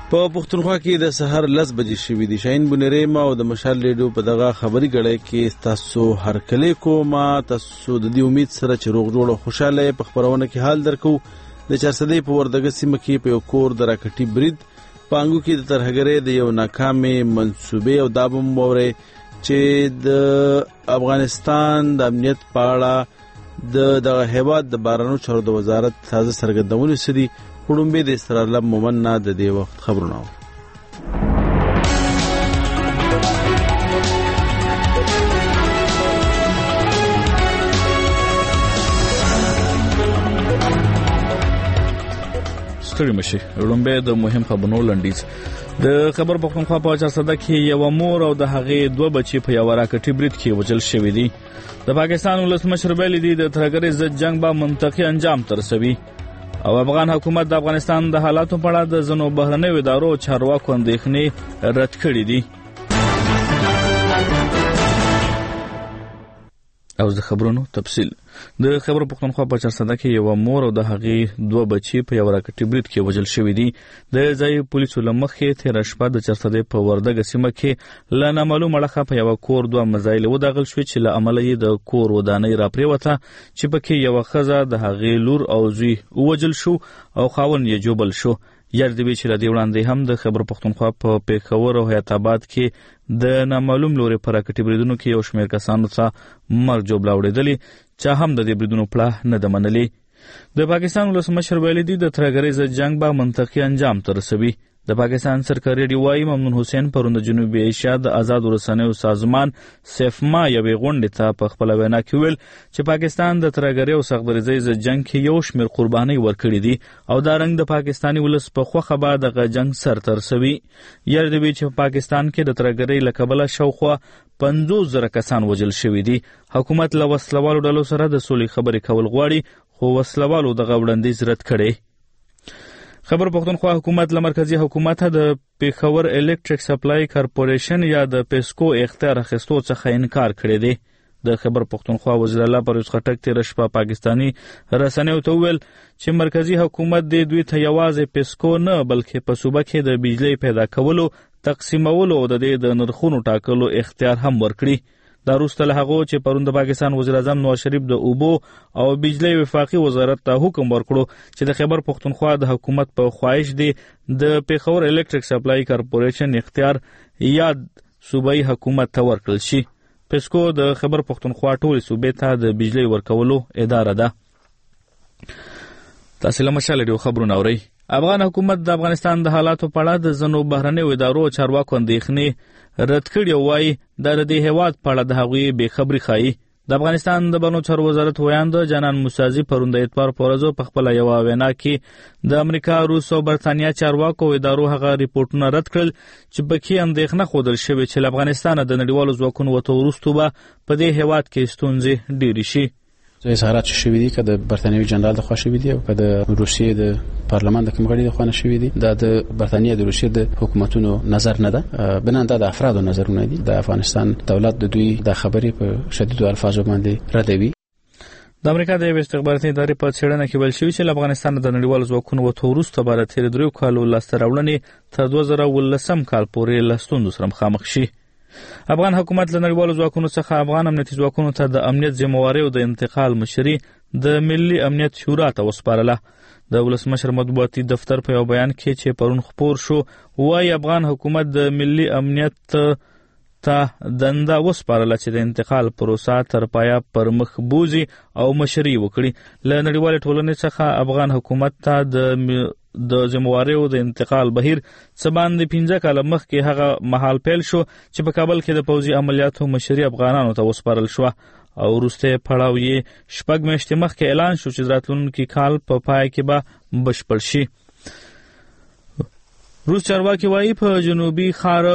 په پښتونخوا کې د سحر 10 بجې شوې دي. شاهین بونری ما او د مشال ریډیو په دغه خبري غړې کې تاسو هرکلی کومه تاسو د دې امید سره چې روغ جوړ او خوشاله په خبرونه کې حال درکو. د چارسدې په وردګ سیمه کې په یو کور د راکټي برید پانګو کې د ترهګرۍ د یو ناکامې منسوبې او دابم ووري چې د افغانستان د امنیت په اړه د هیواد د بهرنیو چارو د وزارت تازه څرګندونې سدي. کوډمبه د استرالیا مومننا د دې وخت خبرونه ستړي مشي. کوډمبه د مهم خبرونو لنډیز. د خبر پښتونخوا په چارسده کې یو مور او د هغې دوه بچي په یو راکټي برید کې وژل شوي دي. د پاکستان ولسمشر ویلي دی د ترهګرۍ ضد جنگ به منطقي انجام ته رسوي او افغان حکومت د افغانستان د حالاتو په اړه د ځینو بهرنیو ادارو چارواکو اندېښنې رد کړې دي. او د خبرونو تفصیل. د خبر پښتونخوا په چارسده کې یو مور او د هغې دوه بچي په یو راکټي برید کې وژل شوي دي. د ځای پولیسو له مخې تېره شپه د چارسدې په وردګ سیمه کې له نامعلومه اړخه په یو کور دوه مزایل وداغل شوې چې له امله یې د کور ودانۍ راپرېوته چې پکې یو ښځه د هغې لور او زوی ووژل شو او خاوند یې جوبل شو. یاد دی چې لدی وړاندې هم د خبر پښتونخوا په پیښور او حیات آباد کې د نامعلوم لوري پر راکټي بریدونو کې یو شمېر کسانو ته مرګ جوړ لاوړېدلی چې هم د دې بریدونو پړه نه ده منلې. د پاکستان ولسمشر ویلي دی د ترهګرۍ ضد جنگ به منطقي انجام ته رسوي. د پاکستان سرکاري ډیوای ممنون حسین پرون د جنوبي ایشیا د آزاد رسنیو سازمان سیفما یوې غونډې ته په خپله وینا کې ویل چې پاکستان د ترهګرۍ او سختدریځۍ ضد جنگ کې یو شمېر قربانۍ ورکړي دي او دا رنګ د پاکستاني ولس په خوښه به دغه جنگ سر ته رسوي. یاد دی چې په پاکستان کې د ترهګرۍ له کبله شاوخوا 50,000 کسان وژل شوي دي. حکومت له وسلوالو ډلو سره د سولې خبرې کول غواړي خو وسلوالو دغه وړاندیز رد کړی. خبر پښتونخوا حکومت له مرکزی حکومت د پیښور الکتریک سپلای کارپوریشن یا د پیسکو اختیار اخیستو څخه انکار کړی دی. د خبر پښتونخوا وزیر الله پرویز خټک تېره شپه پاکستاني رسنیو ته وویل چې مرکزی حکومت د دوی ته یوازې پیسکو نه بلکې په صوبه کې د بجلی پیدا کولو، تقسیمولو او د دې د نرخونو ټاکلو اختیار هم ورکړي. دا وروسته له هغو چې پرون د پاکستان وزیر اعظم نواز شریف د اوبو او بجلی وفاقي وزارت ته حکم ورکړو چې د خیبر پښتونخوا د حکومت په خواهش دی د پیښور الکتریک سپلای کارپوریشن اختیار یاد صوبایي حکومت ته ورکړل شي. پیسکو د خیبر پښتونخوا ټولې صوبې ته د بجلی ورکولو اداره ده. تاسو له مشال ډیو خبرونه اورئ. افغان حکومت د افغانستان د حالاتو په اړه د ځینو بهرنیو ادارو چارواکو اندېښنې رد کړي او وایي دا د دې هیواد په اړه د هغوی بېخبري ښایي. د افغانستان د بهرنیو چارو وزارت ویاند جانان موسازي پرون د اتوار په ورځ په خپله یوه وینا کې د امریکا، روس او برتانیا چارواکو او ادارو هغه ریپورټونه رد کړل چې پکې اندېښنه ښودل شوې چې له افغانستانه د نړیوالو ځواکونو وتو وروسته به په دې هیواد کې ستونزې ډېرې شي. اظهارات شوي دي که د برتانوي جنرال د خوا شوي دي او که د روسیې د پارلمان د کوم غړي د خوا نه شوي دي. دا د برتانیا د روسیې د حکومتونو نظر نه ده، بنا دا د افرادو نظرونه دي. د افغانستان دولت د دوی د خبرې په شدیدو الفاظو باندې ردوي. د امریکا د یو استخباراتي ادارې په څېړنه کې ویل شوي چې له افغانستان د نړیوالو ځواکونو وتو وروسته به د تېرو 3 کالو لاسته راوړنې تر 2019 کال پورې له ستونزو سره مخامخ شي. افغان حکومت له نړیوالو ځواکونو څخه افغان امنیتي ځواکونو ته د امنیت ذمهواري او د انتقال مشري د ملي امنیت شورا ته وسپارله. د ولسمشر مطبوعاتي دفتر په یو بیان کې چې پرون خپور شو وایي افغان حکومت د ملي امنیت ته دنده وسپارله چې د انتقال پروسه تر پایه پر مخ بوځي او مشري وکړي. له نړیوالې ټولنې څخه افغان حکومت ته د ذمهواري او د انتقال بهیر څه باندې 15 کاله مخکې هغه مهال پیل شو چې په کابل کې د پوځي عملیاتو مشري افغانانو ته وسپارل شوه او وروسته پړاو یې 6 میاشتې مخکې اعلان شو چې راتلونکي کال په پای کې به بشپړ شي. روس چارواکي وایي په جنوبي ښار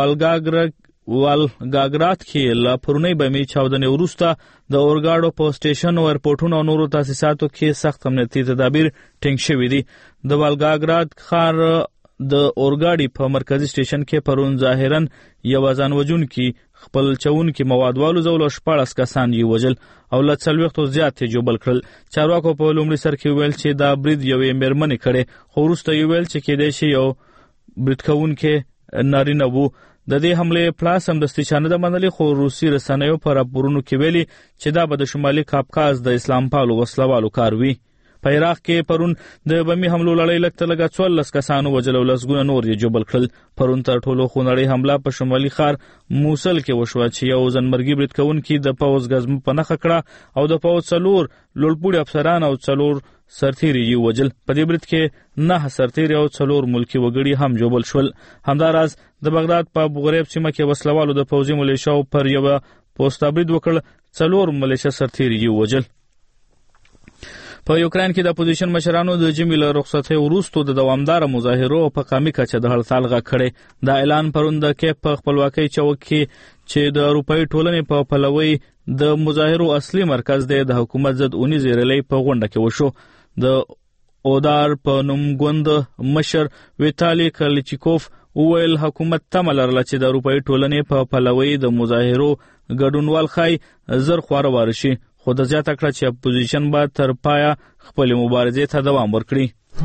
والګاګراد کې له پرونۍ بمي چاودنې وروسته د اورګاډو په سټیشن او ایرپورټونو او نورو تاسیساتو کې سخت امنیتي تدابیر ټینګ شوي دي. د والګاګراد ښار د اورګاډي په مرکزي سټیشن کې پرون ظاهراً یو ځان وژونکي خپل چونکي مواد والوزول او 14 کسان یې وژل او له 40 زیات یې جوبل کړل. چارواکو په لومړي سر کې ویل چې دا برید یوې مېرمنې کړی، خو وروسته یې ویل چې کېدای شي یو برید کوونکي نارینه وو. د دې حملې پلاس همدستي چا نه ده منلې، خو روسي رسنیو په راپورونو کې ویلي چې دا به د شمالي کافکاز د اسلام پالو وسلوالو کار وي. په عراق کې پرون د بمي حملو لړۍ لږ تر لږه 14 کسانو وژل او لسګونه نور یې ژوبل کړل. پرون تر ټولو خونړۍ حمله په شمالي ښار موصل کې وشوه چې یو ځنمرګي برید کوونکي د پوځ ګزم په نښه کړه او د پوځ 4 لوړپوړي افسران او 4 سرتیري یې وژل. په دې برید کې 9 سرتیري او 4 ملکي وګړي هم ژوبل شول. همداراز د بغداد په بوغریب سیمه کې وسلوالو د پوځي ملیشاو پر یوه پوسټ برید وکړ، 4 ملیشه سرتیري یې وژل. په یوکرين کې د اپوزیشن مشرانو د جمی له رخصتۍ وروسته د دوامدار مظاهرو په قامي کچه د هړتال غږ کړی. دا اعلان پرون د کیپ په خپلواکۍ چوک کې چې د اروپאי ټولنې په پلوي د مظاهرو اصلي مرکز دی د حکومت ضد اونیزې ریلۍ په غونډه کې وشو. د اودار په نوم ګوند مشر ویتالي کلچیکوف وویل حکومت تمه لرله چې د اروپאי ټولنې په پلوي د مظاهرو ګډونوال خای زر خواره واره شي، خو د زیاته کړه چې اپوزیشن به تر پایه خپل مبارزې ته دوام ورکړي.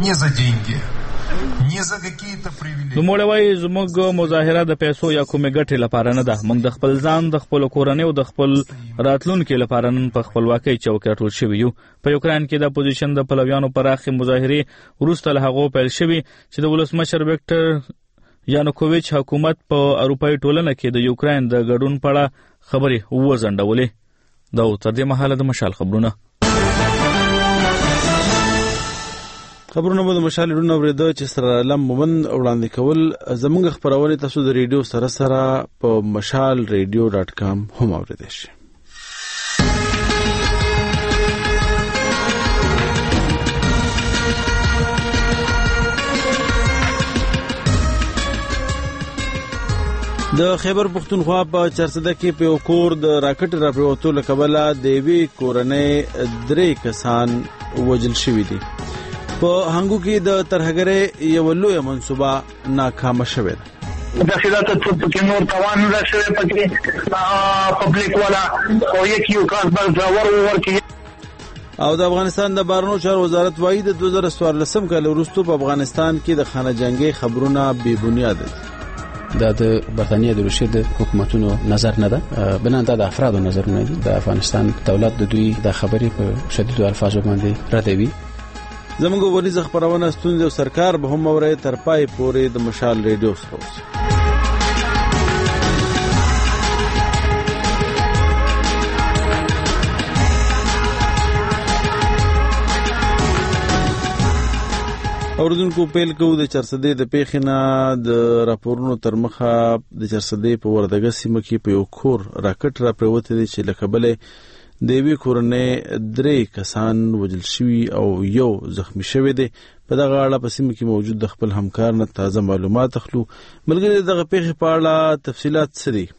نوموړی وایي زموږ مظاهره د پیسو یا کومې ګټې لپاره نه ده، موږ د خپل ځان، د خپلو کورنۍ او د خپل راتلونکي لپاره نن په خپلواکۍ چوک راټول شوي یو. په یوکرين کې د اپوزیشن د پلویانو پراخې مظاهرې وروسته له هغو پیل شوي چې د ولسمشر ویکټر یانوکوویچ حکومت په اروپאי ټولنه کې د یوکرين د ګډون په اړه خبرې وځنډولې. دا تر دې مهاله د مشال خبرونه به د مشال ډونه ورېده چې سره لم مومند وړاندې کول. زموږ خبرونه تاسو د ریډیو سره په mashalradio.com هم اوریدئ شئ. د خیبر پختونخوا په چرسده کې په کور د راکټ راپریوتو له کبله د وی کورنۍ 3 کسان وژل شوي دي. په هنګو کې د ترهګرۍ یو لوی منصوبه ناکامه شوې ده. داخلات په نور توان نه شوی پکې پبلک والا او یو کار بل ځور ورکی. او د افغانستان د بهرنیو چارو وزارت وايي د 2014 کال وروسته په افغانستان کې د خانه جنگي خبرونه بې بنیاد دي. دا د برتانیې د روسیې د حکومتونو نظر نه ده، بنا د افرادو نظرونه دي. د افغانستان دولت د دوی د خبرې په شدیدو الفاظو باندې ردوي. زموږ ورځ خبرونه ستونزې او سرکار به هم اوري تر پای پورې د مشال ریډیو سره اوسئ. اوردونکو پیل کوو د چرسدې د پیښینا د راپورونو تر مخه. د چرسدې په وردګه سیمه کې په یو کور راکټ را پریوته دي چې لکبلې د وی کورنۍ 3 کسان وژل شوي او یو زخمی شوی دی. په دغه اړه په سیمه کې موجود د خپل همکار نه تازه معلومات اخلو. ملګری دغه پیښې په اړه تفصيلات څه دي؟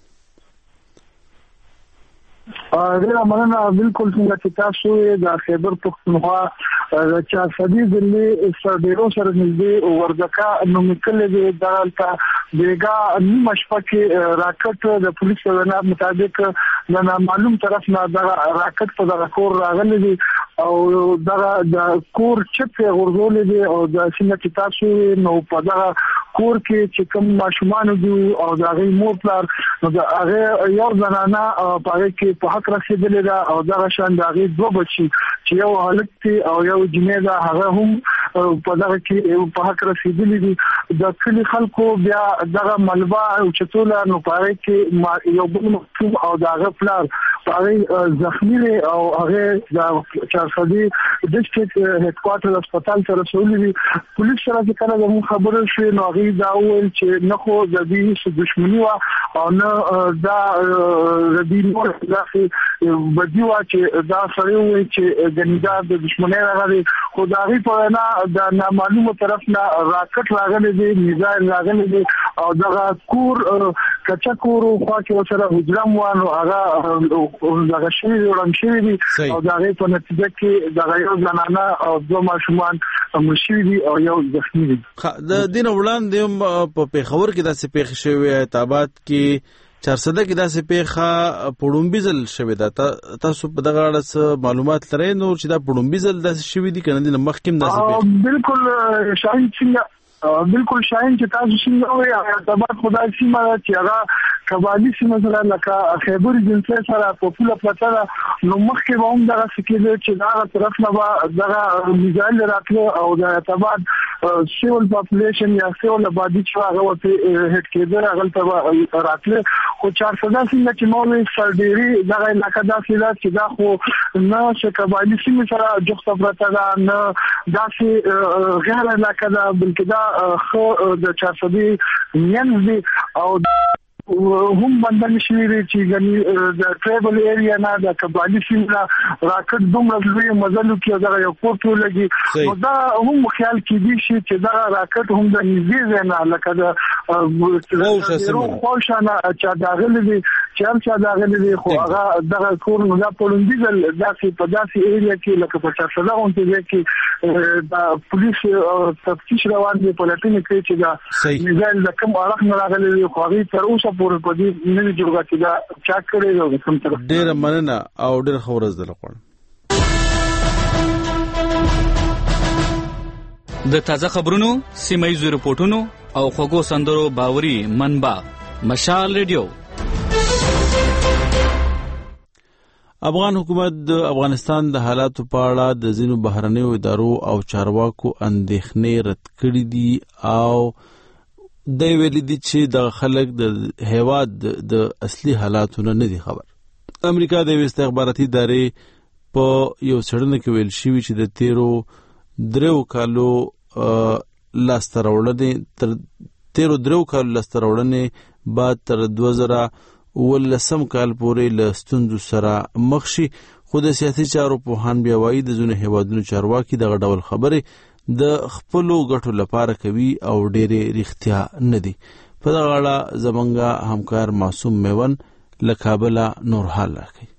ډیره مننه. بالکل څنګه چې تاسو د خیبر پختونخوا چې صدی ځلې سردیرو سره نږدې ورځکا نو مکلې د دالته بیګا نیمه شپه کې راکټ د پولیس وینا مطابق د معلوم طرف نه د راکټ په دغه کور راغلی دی او دغه د کور چپ غورځول دي او د څنګه چې تاسو نو په دغه کور کې چې کوم ماشومان دي او د هغه مور پلار نو د هغه یو زنانه په هغه کې په حق رسیدلې ده او دغه شان د هغه 2 بچي چې یو حالت او یو جنې ده هغه هم په دغه کې په حق رسیدلې دي. د کلی خلکو بیا دغه ملبا او چتوله نو په هغه کې یو بل مکتوب او دغه پلار په هغه زخمی او هغه د چارسدي ډیسټریکټ هډ کوارټر هسپتال ته رسولې دي. پولیس سره چې کله د خبرو شوې نو هغه دا ویل چې نه خو د دې دښمنی وا او نه دا د دې نور ځکه بدی وا چې دا سره وي چې ګنیدار د دښمنۍ راغلي خو دا غي په نه د نامعلومه طرف نه راکټ راغلي دي میزایل راغلي دي او دغه کور کچا کور خو چې سره حجرم وانه هغه دغه شی ورنشي دي او دا غي په نتیجه کې دغه یو زنانه او 2 ماشومان مشي دي او یو زخمی دي. د دین وړاندې په پیښور کې داسې پیښ شوی تابات کې چارسده کې داسې پیښه پړومبیزل شوی دا. تاسو په دغه اړه معلومات لرئ نو چې دا پړومبیزل داسې شوی دي کنه د مخکیم داسې پیښه؟ بالکل شاهین څنګه بالکل شاین چې تاسو څنګه وایي ارتباط خدای سیمه چې هغه قبایلی سیمه سره لکه خیبر جنسه سره په پوله پټه نو مخکې به هم دغه سکیل چې دا طرف نه به دغه میزایل راتله او د ارتباط سیول پاپولیشن یا سیول آبادی چې هغه ورته هټ کېدل هغه ته راتله خو 400 څنګه چې مولوی سرډيري دغه علاقه داسې ده چې دا خو نه چې قبایلی سیمه سره جوخته پرته ده نه داسې غیر علاقه ده بلکې دا خو د 400 نیم دي او هم بندل شوی دی چې غني د ټریبل ایریا نه د قبایلی سیمه راکټ دومره لوی مزلو کې دا یو کوټو لګي نو دا هم خیال کیږي چې دا راکټ هم د نږدې نه لکه د خوشانه چې دا غلي چې دا غلي خو هغه دغه کور نو دا پولیس داسې په داسې ایریا کې لکه په 400 غونډه کې د پولیس تفتیش روان دي په لټون کې چې دا میزایل د کوم اړخ نه راغلي خو هغه تر اوسه پورې په دې نوې جوړه کې دا چاک کړی دی کوم تر ډېر مننه او ډېر خبرز دلته د تازه خبرونو سیمایي رپورټونو او خوږو سندرو باوري منبع مشال ریډیو. افغان حکومت د افغانستان د حالاتو په اړه د ځینو بهرنیو ادارو او چارواکو اندېښنې رد کړې دي او د ویلي دي چې د خلک د هیواد د اصلي حالاتو نه دي خبر. امریکا د استخباراتي ادارې په یو څېړنه کې ویل شوی چې د تیرو 3 کالو لاستراوړنې بعد تر 2019 کال پورې له ستونزو سره مخ شي خو د سیاسي چارو پوهان بیا وایي د ځینو هیوادونو چارواکي دغه ډول خبرې د خپلو ګټو لپاره کوي او ډېرې رښتیا نه دي. په دغه اړه زمونږ همکار معصوم میون له کابله نور حال راکوي.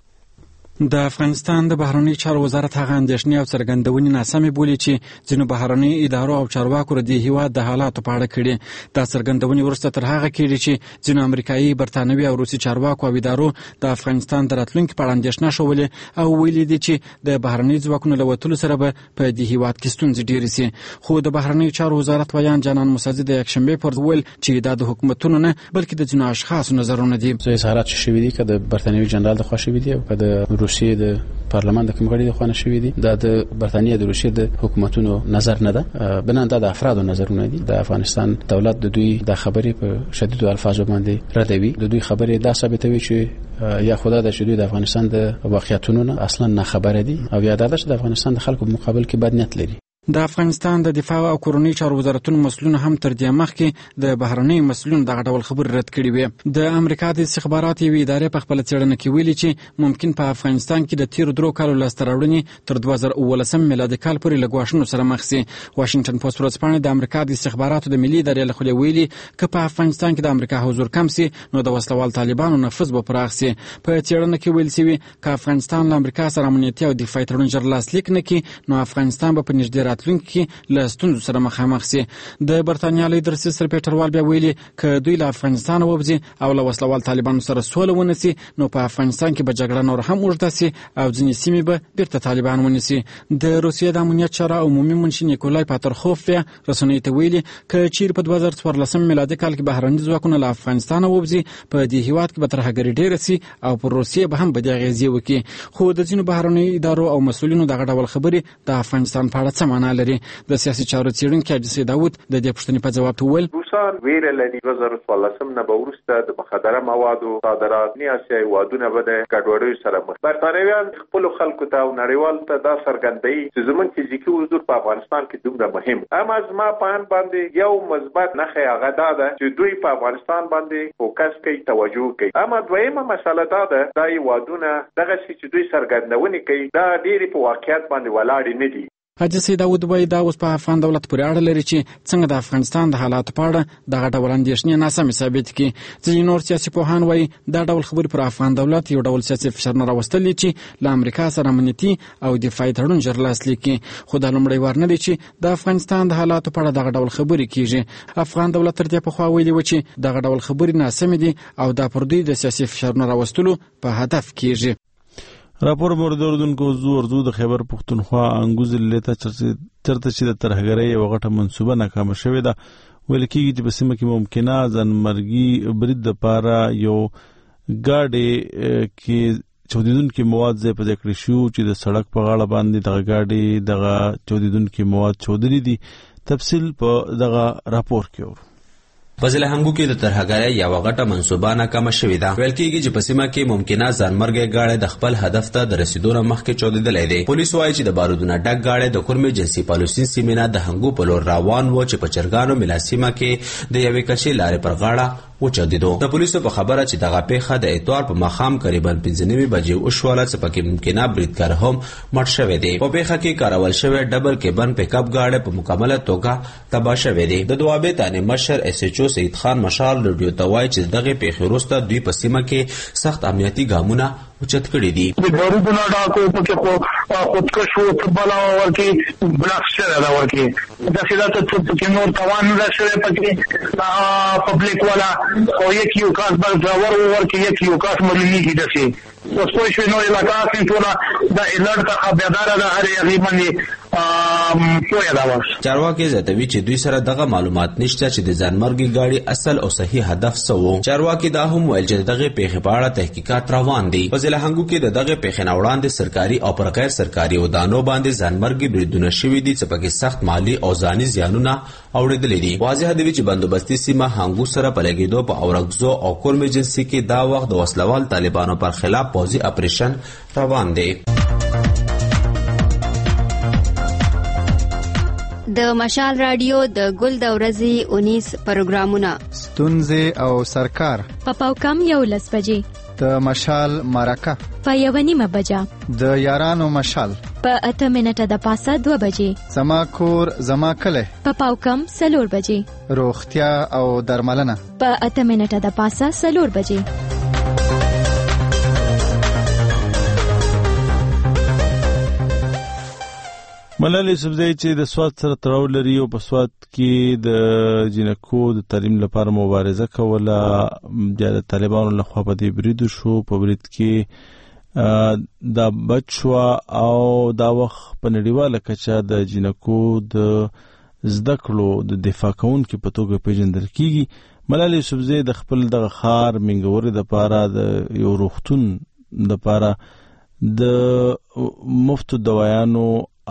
د افغانستان د بهرنی چارو وزارت هغه اندېښنې او څرګندونې ناسمې بولي چې ځینو بهرنی ادارو او چارواکو د هیواد د حالاتو په اړه کړي. دا څرګندونې وروسته تر هغه کېږي چې ځینو امریکایي، برتانوي او روسي چارواکو او ادارو د افغانستان د راتلونکي په اړه اندېښنه شولې او ویلي دي چې د بهرنی ځواکونو له وتلو سره به په دې هیواد کې ستونزې ډېرې سي. خو د بهرنی چارو وزارت ویان جانان موسازي د یکشنبه پر ویل چې دا د حکومتونو نه بلکې د ځینو اشخاصو نظرونه دي. اظهارات شوي دي که د برتانوي جنرال د خوا شوي دي او که د روسیې د پارلمان د کوم غړي د خوانه شوی دي دا د برتانیې د روسیې د حکومتونو نظر نه ده بنان دا د افرادو نظرونه دي. د افغانستان دولت د دوی د خبرې په شدیدو الفاظو باندې ردوي. د دوی خبرې دا ثابتوي چې یا خدای د شدید افغانستان د واقعیتونو نه اصلا نه خبره دي او یا دا چې د افغانستان د خلکو په مقابل کې بد نیت لري. د افغانستان د دفاع او کورنۍ چارو وزارتونو مسؤلین هم تر دې مخکې د بهرنۍ مسؤلین دغه ډول خبرې رد کړې وې. د امریکا د استخباراتي ادارې په خپل څېړنه کې ویلي چې ممکن په افغانستان کې د تیر 3 کالو لاسته راوړنې تر 2019 میلادي کال پورې له ګواښونو سره مخ شي. واشنگټن پوسټ ورځپاڼه د امریکا د استخباراتو د ملي ادارې له خوا ویلي چې په افغانستان کې د امریکا حضور کم شي نو د وسلوال طالبانو نفوذ به پراخ شي. په څېړنه کې ویل شوی چې افغانستان له امریکا سره امنیتي او دفاعي تړون جوړ لاسلیک نه کړي نو افغانستان به په نږدې راتلونکي کې له ستونزو سره مخامخ شي. د برتانیا لیدر سر پیټروال بیا ویلي چې دوی له افغانستان ووځي او له وسلوال طالبانو سره سوله ونسي نو په افغانستان کې به جګړه نور هم اوږده سي او ځینې سیمې به بیرته طالبان ونیسي. د روسیې د امنیت چارو عمومي منشي نیکولای پاترخوف رسنیو ته ویلي چې چیر په 2014 میلادي کال کې بهرني ځواکونه له افغانستان ووځي په دې هیواد کې به ترهګري ډېره سي او پر روسیې به هم بد اغیزې وکړي. خو د ځینو بهرني ادارو او مسؤلینو دغه ډول خبرې د افغانستان په اړه څه معنا لري. د سیاسي چارو څېړونکی حاجي داود د دې پوښتنې په جواب وویل روسان ویره لري 2014 نه به وروسته د مخدره موادو صادرات نه اسیا هیوادونه به د ګډوډۍ سره مخ. برتانویان خپل خلکو ته او نړیوال ته دا څرګندوي چې زموږ فزیکي حضور په افغانستان کې دومره مهم. اما زما په ان باندې یو مثبت نښه هغه دا ده چې دوی په افغانستان باندې فوکس کوي، توجه کوي. اما دویمه مسله دا ده دا هیوادونه دغه چې دوی څرګندونې کوي دا ډېری په واقعیت باندې ولاړ نه دي. حاجي داود وایي دا اوس په افغان دولت پورې اړه لري چې څنګه د افغانستان د حالاتو په اړه دغه ډول اندېښنې ناسمې ثابت کړي. ځینې نور سیاسي پوهان وایي دا ډول خبرې پر افغان دولت یو ډول سیاسي فشار نه راوستل چې له امریکا سره امنیتي او دفاعي تړون جوړ لاسلیک کړي. خو دا لومړی وار نه دی چې د افغانستان د حالاتو په اړه دغه ډول خبرې کیږي. افغان دولت تر دې پخوا ویلي و چې دغه ډول خبرې ناسمې دي او دا پر دوی د سیاسي فشار نه راوستلو په هدف کیږي. راپور مورد اردوونکو زو د خیبر پختونخوا انګوز لیتا چرته چې د ترهګرۍ یو غټه منصوبه ناکامه شوې ده. ویل کېږي چې په سیمه کې ممکنه ځانمرګي برید دپاره یو ګاډۍ کې چودیدونکي مواد ځای په ځای کړي شو چې د سړک په غاړه باندې دغه ګاډۍ دغه چودیدونکي مواد چودلي دي. تفصیل په دغه راپور کې اورو. په ضلع هنګو کې د ترهګرۍ یوه غټه منصوبه ناکامه شوې ده. ویل کېږي چې په سیمه کې ممکنه ځانمرګی ګاډی د خپل هدف ته د رسیدو نه مخکې چودېدلی دی. پولیس وایي چې د بارودونه ډک ګاډی د کورمې جنسي پالوسین سیمې نه د هنګو په لور روان و چې په چرګانو ملا سیمه کې د یوې کچې لارې پر غاړه وچودېدو. د پولیسو په خبره چې دغه پیښه د اتوار په ماښام قریبا 5:30 بجې وشوله چې پکې ممکنه بریدګر هم مړ شوی دی. په پیښه کې کارول شوی ډبل کیبن پیک اپ ګاډی په مکمله توګه تباه شوی دی. د دوابې تانې مشر اس ایچ او سید خان مشال رادیو ته وایي چې دغه پیښې وروسته دوی په سیمه کې سخت امنیتي ګامونه اوچت کړي دي. د بارودونه ډاکو پکې خودکش وو بلا ورکې بلاک شوی دا ورکې دا چې دا ته پکې نور توان نه شوی پکې پبلک والا او یک یو کاس بل ډراور ورکې یک یو کاس ملي کی دسي اوس په شوي نو علاقه کې ټول دا الرټ ته خبردار ده هر یغي باندې پوهه دا وس. چارواکي زیاتوي چې دوی سره دغه معلومات نشته چې د ځانمرګي ګاډي اصل او صحیح هدف څه و. چارواکي دا هم ویل چې دغه پیښې په اړه تحقیقات روان دي. په ضلع هنګو کې دغه پیښې نه وړاندې سرکاري او پر غیر سرکاري ودانو باندې ځانمرګي بریدونه شوي دي چې پکې سخت مالی او ځاني زیانونه اوریدلې دي. واضح دی چې بندوبستي سیمه هنګو سره په لګېدو په اورګزو او کورمې جنسي کې دا وخت د وسلوال طالبانو پر خلاف پوځي اپریشن روان دی. د مشال رادیو د ګل د ورځې 19 پروګرامونه ستونزې او سرکار په پاوکم 11 بجې د مشال مرکه په 1:30 بجه د یارانو مشال په 8 منټه د پاسه 2 بجې زما کور زما کله په پاوکم 4 بجې روغتیا او درملنه په 8 منټه د پاسه 4 بجې. ملالۍ یوسفزۍ چې د سوات سره تړاو لري او په سوات کې د جنکو د تعلیم لپاره مبارزه کوله بیا د طالبانو لخوا په دې برید شو. په برید کې دا بچ شو او دا وخت په نړیواله کچه د جنکو د زده کړو د دفاع کوونکو په توګه پیژندل کیږي. ملالۍ یوسفزۍ د خپل دغه ښار منګورې دپاره د یو روغتون دپاره د مفتو دوايانو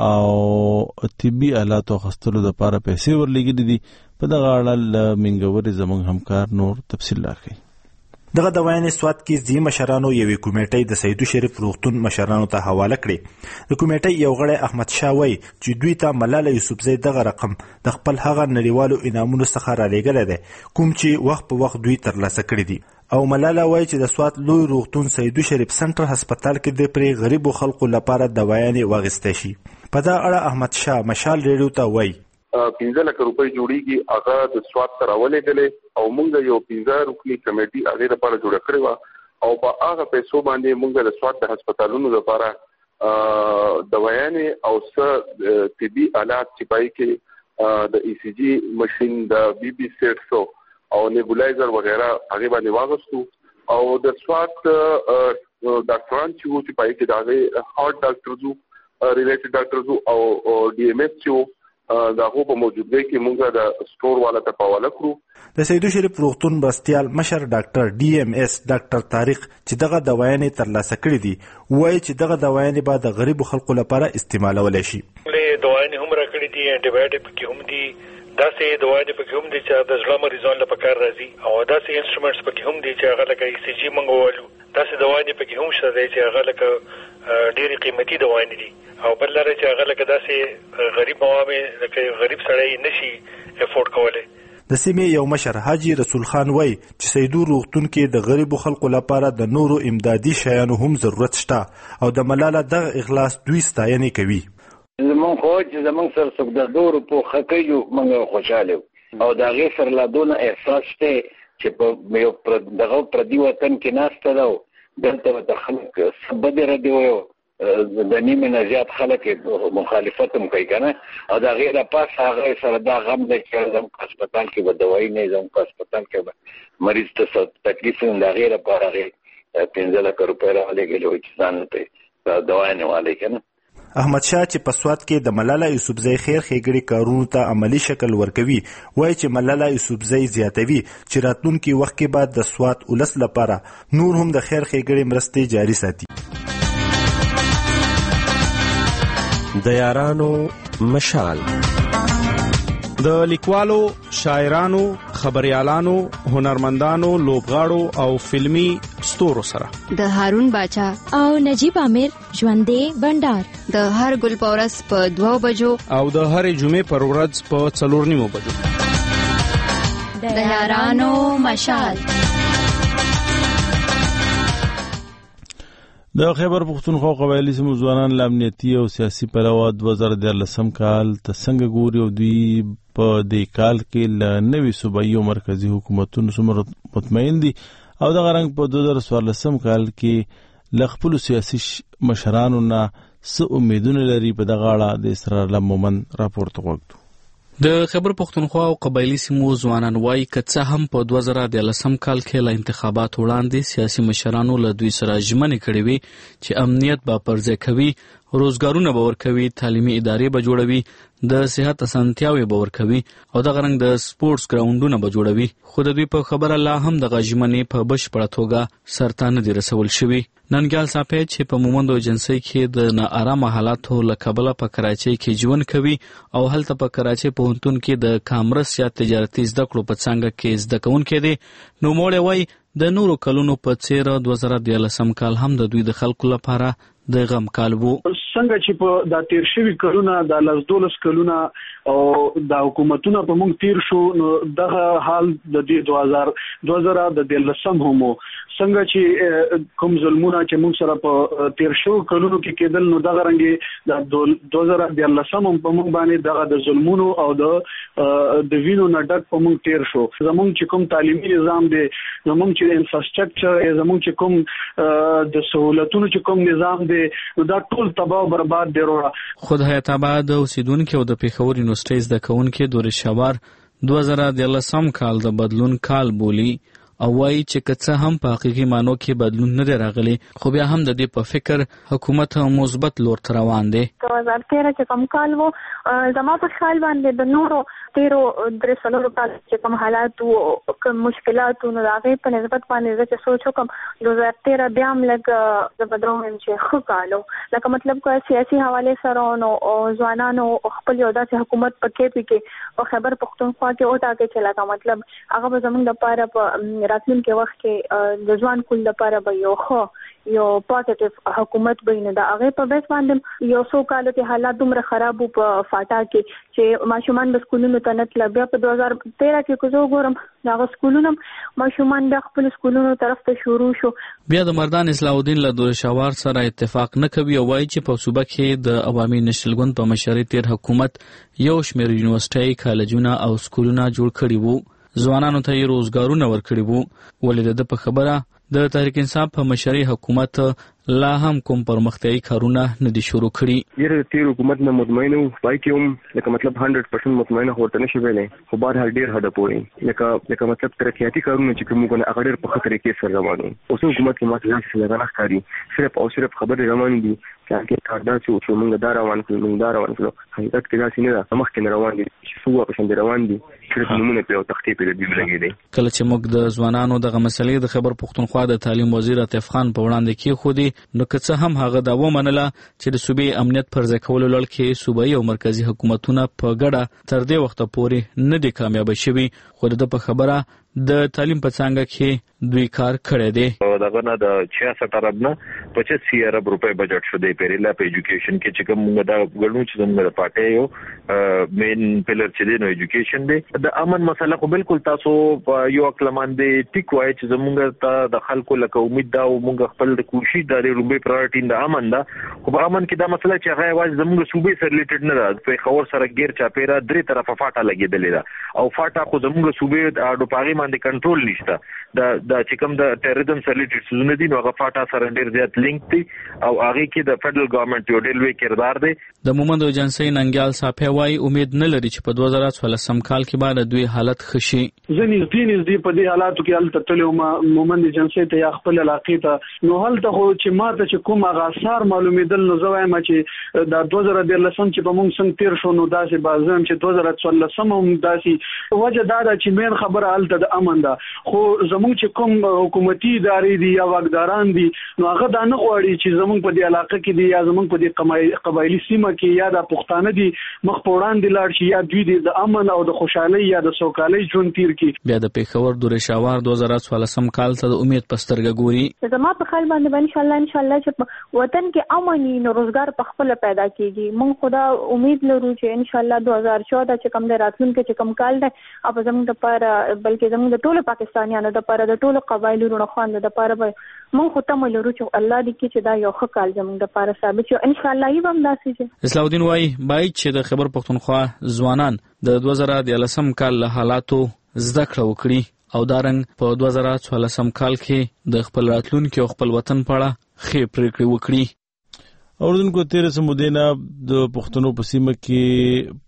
او طبي آلاتو اخیستلو دپاره پیسې ورلېږلې دي. په دغه اړه له منګورې زموږ همکار نور تفصیل راکوي. دغه دوايانې سوات کې ځینې مشرانو یوې کمیټې د سیدو شریف روغتون مشرانو ته حواله کړې. د کمیټې یو غړی احمد شاه وایي چې دوی ته ملاله یوسفزۍ دغه رقم د خپل هغه نړیوالو انعامونو څخه رالیږلی دی کوم چې وخت په وخت دوی ترلاسه کړي دي. او ملاله وایي چې د سوات لوی روغتون سیدو شریف سنټر هسپتال کې د پرې غریبو خلکو لپاره دوايانې واخیستی شي. په دا اړه احمد شاه مشال ریډیو ته وایي 15 لک روپۍ جوړیږي هغه د سوات سره ولېږلې او موږ یو 15 رکنی کمیټي هغه لپاره جوړه کړې و او په هغه پیسو باندې موږ د سوات د هسپتالونو لپاره دوايانې او څه طبي آلات چې پای کې د ای سی جی ماشين د بي بي سیټ او نیبولایزر وغیرہ هغه باندې واغستو او د سوات ډاکټران چې پای کې دا هارت ډاکټرزو ریلیټډ ډاکټرزو او ډي ام ایس چې دا په موجودګۍ کې موږ د سٹور والا ته پاواله کړو. د سیدو شریف روغتون بستیال مشر ډاکټر ډي ام ایس ډاکټر طارق چې دغه دوايانې ترلاسه کړې دي وایي چې دغه دوايانې به د غریبو خلکو لپاره استعمالولی شي. دوايانې هم راکړې دي انټي بایوټیک هم دي داسې دوايانې پکې هم دي چې د زړه مریضانو لپاره کار راځي او داسې انسټرومنټس پکې هم دي چې هغه لکه ای سی جی منغوالو داسې دوايانې پکې هم شته چې هغه لکه ډېری قیمتي دوايانې دي او بل لاره چې هغه لکه داسې غریب عوامې لکه غریب سړی نشي افورډ کولی. د سیمې یو مشر حاجی رسول خان وایي چې سیدو روغتون کې د غریبو خلکو لپاره د نورو امدادي شیانو هم ضرورت شته او د ملاله دغه اخلاص دوی ستاینې کوي. زمونږ خو چې زمونږ سره څوک د دورو په ښه کوي موږ خوشحاله او د هغې سره لا دونه احساس شته چې په یو دغه پردي وطن کې ناسته ده دلته به د خلک څه بدې ردې ویو د نیمې نه زیات خلک مخالفت هم کوي که نه او د هغې نه پاس هغه سره دا غم دی چې زموږ هسپتال کې به دوایي نه وي زموږ هسپتال کې به مریض ته تکلیف وي د هغې لپاره هغې 15 لک روپۍ راولېږلې وي چې ځان ته دوانه والی کنه. احمد شاه چې په سوات کې د ملاله یوسفزۍ خیر ښېګړې کارونو ته عملی شکل ورکوي وایي چې ملاله یوسفزۍ زیاتوي چې راتلونکي وخت کې به د سوات ولس لپاره نور هم د خیر ښېګړې مرستې جاري ساتي. د یارانو مشال د لیکوالو، شاعرانو، خبريالانو، هنرمندانو، لوبغاړو او فلمی ستورو سره د هارون باچا او نجیب عامر ژوندې بندر د هر ګل پورس په 2 بجو او د هر جمعې پر ورځ په 4:30 بجو د یارانو مشال. د خیبر پختونخوا قبایلی سیمو ځوانان له امنیتي او سیاسي پلوه 2013 کال ته څنګه ګوري او دوی په دې کال کې له نوي صوبایي او مرکزي حکومتونو سره مطمئن دي او دغه رنګ په 2014 کال کې له خپلو سیاسي مشرانو نه څه امیدونه لري. په دغه اړه د اسرار الله مومن راپورته وکړو. د خیبر پختونخوا او قبایلی سیمو ځوانان وایي که څه هم په 2013 کال کې له انتخابات وړاندې سیاسي مشرانو له دوی سره ژمنې کړې وي چې امنیت به پرځای کوي، روزګارونه به ورکوي، تعلیمي ادارې به جوړوي، د صحت اسانتیاوې به ورکوي او دغه رنګ د سپورټس ګراوندونه به جوړوي، خو د دوی په خبره لا هم دغه ژمنې په بشپړه توګه سرته نه دي رسول شوي. ننګیال صاحب چې په مومند ایجنسۍ کې د ناارامه حالاتو له کبله په کراچۍ کې ژوند کوي او هلته په کراچۍ پوهنتون کې د کامرس یا تجارتي زده کړو په څانګه کې زده کوونکی دی، نو موړی وایي د نورو کلونو په څیر 2013 کال هم د دوی د خلکو لپاره د غم کال وو. څنګه چې په د تیر شوي کلونه د 12 کلونه او د حکومتونو په مونږ تیر شو، نو دغه حال د 2013 هم څنګه چې کوم ظلمونه چې مونږ سره په تیر شو کلونو کې کېدل، نو دغه رنګي د 2013 هم په مونږ باندې دغه د ظلمونو او د وینو نه ډک په مونږ تیر شو. زمونږ چې کوم تعلیمي نظام دی، زمونږ چې انفراستراکچر، زمونږ چې کوم د سہولتونو چې کوم نظام دی، دا ټول تباہ او برباد دی. خود حیات آباد اوسیدونکو او د پیښور یونیورسيټي زده کوونکو دورې شوار 2013 کال د بدلون کال بولی او وایي چې که څه هم په حقیقي معنو کې بدلون نه دی راغلی، خو بیا هم د دې په فکر حکومت مثبت لور ته روان دی. 2013 چې کوم کال وو، زما په خیال باندې د نورو 13 کال چې کوم حالات او کوم مشکلات نو هغه په نسبت باندې چې سوچ وکم 2013 بیا هم لږ زبردوم چې خو کالو لکه مطلب کوم سیاسي حواله سره نو ځوانانو خپل یو داسې حکومت پکې کې او خیبر پختونخوا کې او تا کې چې لکه مطلب هغه زموږ لپاره په راتلونکي وخت کې د ځوان کول لپاره به یو پوزټیو حکومت بینه دا هغه په بیس باندې یو څو کالو کې حالات دومره خراب په فاټا کې چې ماشومان د سکولونو ته نتل. بیا په 2013 کې کوزو ګورم دا سکولونو ماشومان د خپل سکولونو طرف ته شروع شو. بیا د مردان اصلاح الدین له دور شوار سره اتفاق نه کوي او وایي چې په صوبه کې د عوامي نشلګوند په مشرۍ تیر حکومت یو شمېر یونیورسيټي، کالجونه او سکولونه جوړ کړي وو، ځوانانو ته یې روزګارونه ورکړي وو، ولې د په خبره د تحریک انصاف په مشرۍ حکومت لا هم کوم پرمختیایي کارونه نه دي شروع کړي. یره تیر حکومت نه مطمئن وو، پای کې هم لکه مطلب 100% مطمئن هوته نشي ویلې، خو بهر هر ډیر هدا پوي لکه مطلب ترقیاتي کارونه چې کوم کنه هغه ډیر په خطر کې سره روانو. اوس حکومت کې ماته ځان څه نه ښکاري، صرف خبره روان دي چې کاردا چې موږ دا روان کړو حقیقت کې دا سینه مخکې روان دي چې سوه په شان روان دي چې نمونه په تختې په دې لګي دي. کله چې موږ د ځوانانو دغه مسلې د خبر پختونخوا د تعلیم وزیر عطیف خان په وړاندې کې خو دي، نو که څه هم هغه دا ومنله چې د صوبې امنیت پر ځای کولو لړ کې صوبایي او مرکزي حکومتونه په ګډه تر دې وخته پورې نه دي کامیاب شوي، خو د په خبره د تعلیم په څانګه کې دوی کار کړی دی. دغه نه د 66 ارب نه 85 ارب روپے بجټ شو دی پیریلا په ایجوکیشن کې چې کوم دا ګڼو چې موږ د پټه یو مین پلر چې دی نو ایجوکیشن دی. د امن مسله خو بالکل تاسو یو اکلمان دی ټیک وای چې موږ ته د خلکو لکه امید دا او موږ خپل د کوشش د لومبي پرایورټي د امن دا، خو په امن کې دا مسله چې هغه واځ زموږ صوبې سره ریلیټډ نه ده، په خور سره غیر چاپیرا درې طرفه فاټا لګیدلې ده او فاټا خو زموږ صوبې د اډو پاغي باندې کنټرول نشته. د چې کوم د ټیرریزم سره ریلیټډ سوزونه دي نو هغه فاټا سره ډیر زیات لینک دي او هغه کې د فدرل ګورنمنت یو ډیر لوی کردار دی. د مومند ایجنسی ننګیال صافی وايي امید نه لري چې په 2014 کال کې بعد دوی حالت خشي. ځنې دې په دې حالاتو کې حالت تلو مومند ایجنسی ته یا خپل علاقې ته نو هلته خو چې ماته چې کوم آثار معلومېدل نو زه وایم چې د 2013 چې په موږ څنګه تیر شو نو داسې بازم چې 2014 هم داسې وجه دا ده چې مین خبره هلته د امن ده خو زموږ چې کوم حکومتي ادارې دي یا واکداران دي نو هغه دا نه غواړي چې زموږ په دې علاقه کې دي یا زموږ په دې قبایلی سیمه کې یا د پښتانه دي مخ په وړاندې لاړ شي یا دوی د امن او د خوشحالۍ یا د سوکالۍ ژوند تیر کړي. بیا د پیښور دورشاوار 2014 کال ته د امید پسترګه ګوري. زما په خیال باندې ان شاء الله چې وطن کې امن نو روزګار په خپل پیدا کیږي. موږ خدا امید لرو چې ان شاء الله 2014 چې کوم د راتلونکي چې کوم کال ده او زموږ د لپاره بلکې زموږ د ټولو پاکستانیانو د لپاره د ټولو قبایلو رونخوان د لپاره موږ خو ته لرو چې الله دې کې چې دا یو ښه کال زموږ د لپاره ثابت شي ان شاء الله یې هم داسې شي. اسلام الدین وايي باید چې د خیبر پښتونخوا ځوانان د 2013 کال له حالاتو زده کړه وکړي او دارنګ په 2014 کال کې د خپل راتلونکي او خپل وطن په اړه ښې پریکړې وکړي. اوردونکو 13 مودې نه د پښتنو په سیمه کې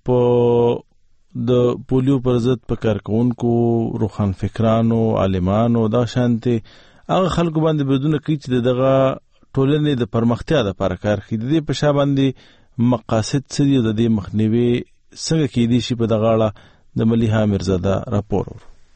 په د پولیو پر ضد په کارکونکو روخان فکرانو عالمانو دا شانته هغه خلکو باندې بدونه کوي چې دغه ټولنې د پرمختیا لپاره کار کوي. د دې په شا باندې مقاصد څه دي د دې مخنیوي څنګه کېدی شي په دغه اړه د ملیحه میرزاده راپور.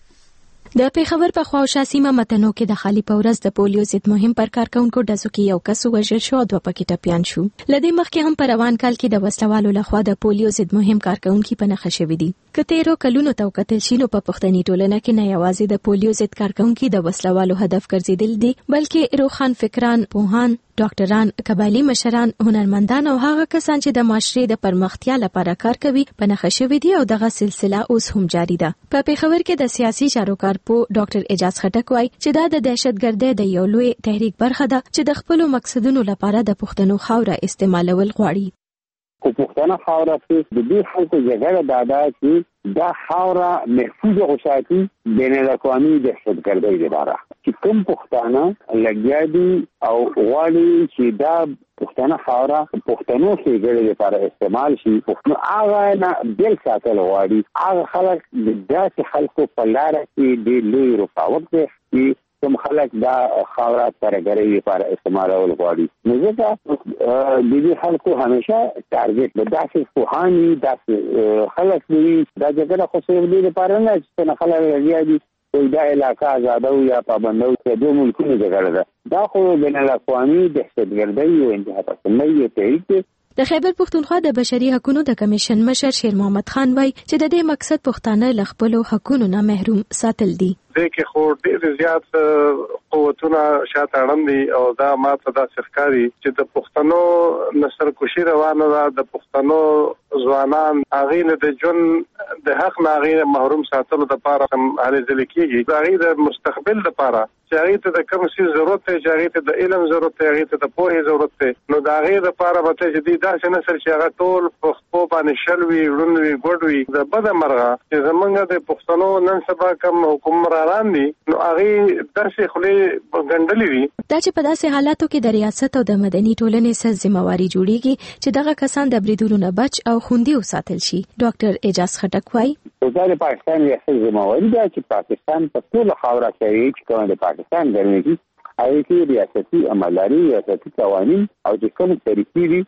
د پیښور په خواوشا سیمه متنو کې د خالی پورز د پولیو ضد مهم پر کارکونکو ډزو کې یو کس وژل شو او 2 پکې ټپيان شو. لدې مخکې هم په روان کال کې د وسلوالو لخوا د پولیو ضد مهم کارکونکو په نښه شوې دي. کتهرو کلونو ته وکتل شي نو په پښتني ټولنه کې نه یوازې د پولیو ضد کارکونکو د وسلوالو هدف ګرځیدل دي بلکې روخان فکران پوهان ډاکټران قبایلی مشران هنرمندان او هغه کسان چې د معاشري د پرمختیا لپاره کار کوي په نښه شوې دي او دغه سلسله اوس هم جاری ده. په پیښور کې د سیاسي چارو کارپو ډاکټر اعجاز خټک وايي چې دا د دهشتګردۍ د یو لوی تحریک برخه ده چې د خپل مقصدونو لپاره د پښتنو خاوره استعمالول غواړي. خو پښتنه خاوره کې د دې خلکو جګړه دادا چې دا خاوره محفوظ وساتي بین الاقوامي دهشتګردۍ لپاره چې کوم پښتانه لګیا دي او غواړي چې دا پښتنه خاوره پښتنو کې ګړې لپاره استعمال شي نو هغه نه بل ساتل غواړي هغه خلک د داسې خلکو په لاره کې د لوی رکاوټ دی چې کوم خلک دا خاوره ترګرې لپاره استعمالول غواړي. نو ځکه د دې خلکو همیشه ټارګټ د داسې پوهانی داسې خلک دي دا جګړه خو څه دې لپاره نه چې خلک لګیا دي دا علاقه آزادو یا پابندو چې دوه ملکونو جګړه ده دا خو بین الاقوامي دهشتګردۍ او انتها پسندۍ تحریک دی. د خیبر پښتونخوا د بشري حقوقو د کمیشن مشر شیر محمد خان وایي چې د دې مقصد پښتانه له خپل حقوقو نه محروم ساتل دي. دغه خو ډېر زیات قوتونه شاته اړم دي او دا ماته دا ښکاري چې د پښتنو نسل کوشي روانه ده د پښتنو ځوانان هغه نه د جون د حق ناغې محروم ساتلو لپاره هم هلي ځل کېږي هغه د مستقبل لپاره چې هغه ته د کوم څه ضرورت دی چې هغه ته د علم ضرورت دی هغه ته د پوهې ضرورت دی نو دا هغه لپاره به چې دا څنګه چې هغه ټول په خپل باندې شلوي ورونوي ګډوي د بده مرغه چې زمونږ د پښتنو نن سبا کوم حکومران دي نو هغه داسې خلې غندلې دي دا چې په داسې حالاتو کې د ریاست او د مدني ټولنې سره ذمہواری جوړیږي چې دغه کسان د بریدونو نه بچ او خوندي وساتل شي. ډاکټر اعجاز خټک وايي د پاکستان ریاست ذمہواری ده چې پاکستان په ټول خاوره کې چې کوم د پاکستان ګرځي هغه کې ریاستي عملداري ریاستي قوانين او چې کوم طریقې دي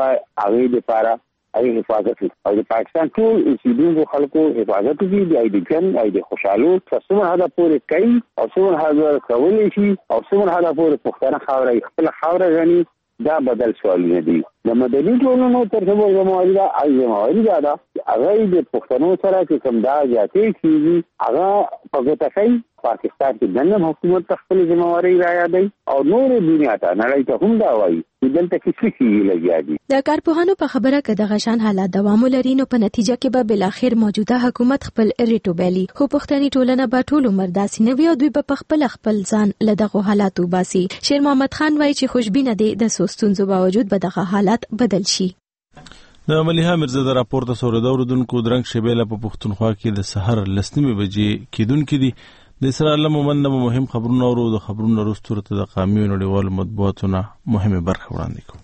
هغه لپاره هغه حفاظت او د پاکستان ټول اوسیدونکو خلکو حفاظت دي د ګن او د خوشحالو څومره هدا پورې کوي او څومره هدا کولای شي او څومره هدا پورې پښتنه خاوره خپل خاوره غني دا بدل سوالونه دي. د مدني ټولنو ترڅنګ زموږ دا ایمواري دا هغه د پښتنو سره چې کوم دا ځاتې کیږي هغه په ګټه پاکستان کې دنه حکومت خپل ذمہواری را یادای او نور دنیا ته نړۍ ته هم دا وایي چې دلته کې څه لګیا دي. د کارپوهانو په خبره کې د غشان حالات دوام لري نو په نتیجه کې به بل اخر موجوده حکومت خپل ریټوبلی خو پښتني ټولنه به ټول عمر داسې نه وي او دوی په خپل ځان له دغه حالاتو باسي. شیر محمد خان وایي چې خوشبینه دي د سوستونزو باوجود به دغه حالات بدل شي. د ملیحه میرزاده راپورته سوریدو ردونکو درنګ شبیله په پښتونخوا کې د سحر لسنیمه بجې کېدونکې دي. د اسرائیل مومن مهم خبرونه او د خبرونو وروسته د قومي نړیوالو مطبوعاتونو مهمه برخه وړاندې کوو.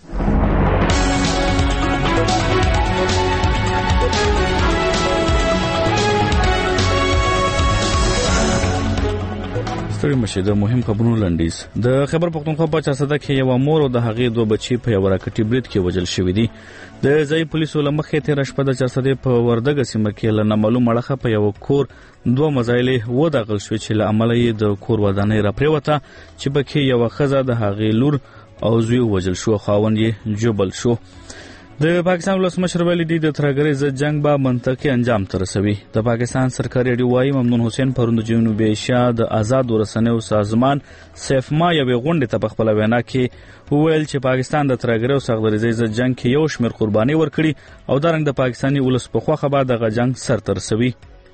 ستړي مشه د مهم خبرونو لنډیز. د خیبر پختونخوا په چارسده کې یو مور او د هغې دوه بچي په یو راکټي برید کې وژل شوي دي. د ځای پولیسو له مخې تېره شپه د چارسدې په وردګه سیمه کې له نامعلوم اړخه په یو کور دوه مزایلې ودغل شوې چې له امله یې د کور ودانۍ راپرېوته چې پکې یوه ښځه د هغې لور او زوی وژل شو، خاوند یې ژوبل شو. د پاکستان ولسمشر ویلي دي د ترهګرۍ ضد جنگ به منطقي انجام ته رسوي. د پاکستان سرکاري اډیوایي ممنون حسین پرون د جنوبي ایشیا د آزاد رسنیو سازمان سیفما یوې غونډې ته په خپله وینا کې وویل چې پاکستان د ترهګرۍ او سختدریزۍ ضد جنگ کې یو شمېر قربانۍ ورکړي او دارنګ د پاکستاني ولس په خوښه به دغه جنگ سرته رسوي.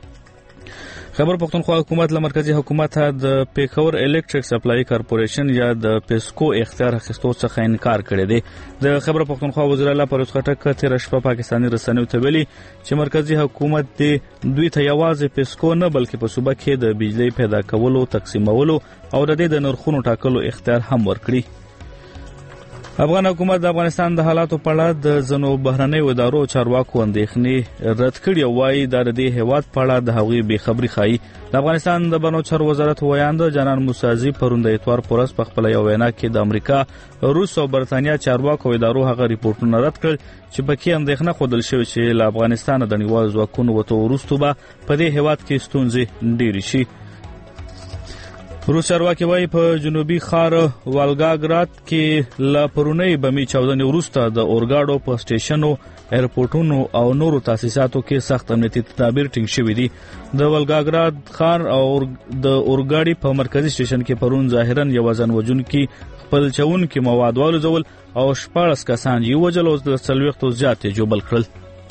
خیبر پختونخوا حکومت له مرکزی حکومت د پیښور الکتریک سپلای کارپوریشن یا د پیسکو اختیار اخیستو څخه انکار کړی دی. د خیبر پختونخوا وزیر اعلی پرویز خټک تېره شپه پاکستاني رسنیو ته ویلي چې مرکزی حکومت دوی ته یوازې پیسکو نه بلکې په صوبه کې د بجلی پیدا کولو، تقسیمولو او د دې د نرخونو ټاکلو اختیار هم ورکړي. افغان حکومت د افغانستان د حالاتو په اړه د ځینو بهرنیو ادارو چارواکو اندېښنې رد کړي او وایي دا د دې هېواد په اړه د هغوی بېخبري ښایي. د افغانستان د بهرنیو چارو وزارت ویاند جانان موسازي پرون د اتوار په ورځ په خپله یوه وینا کې د امریکا، روس او برطانیا چارواکو او ادارو هغه ریپورټونه رد کړل چې پکې اندېښنه ښودل شوې چې له افغانستانه د نړیوالو ځواکونو وتو وروسته به په دې هېواد کې ستونزې ډېرې شي. روس چارواکي وایي په جنوبي ښار والګاګراد کې له پرونۍ بمي چاودنې وروسته د اورګاډو په سټیشنو، ایرپورټونو او نورو تاسیساتو کې سخت امنیتي تدابیر ټینګ شوي دي. د والګاګراد ښار او د اورګاډي په مرکزي سټیشن کې پرون ظاهرا یو ځان وژونکي خپل چونکي مواد والوځول او 14 کسان یې وژل او د 40 زیات یې ژوبل کړل.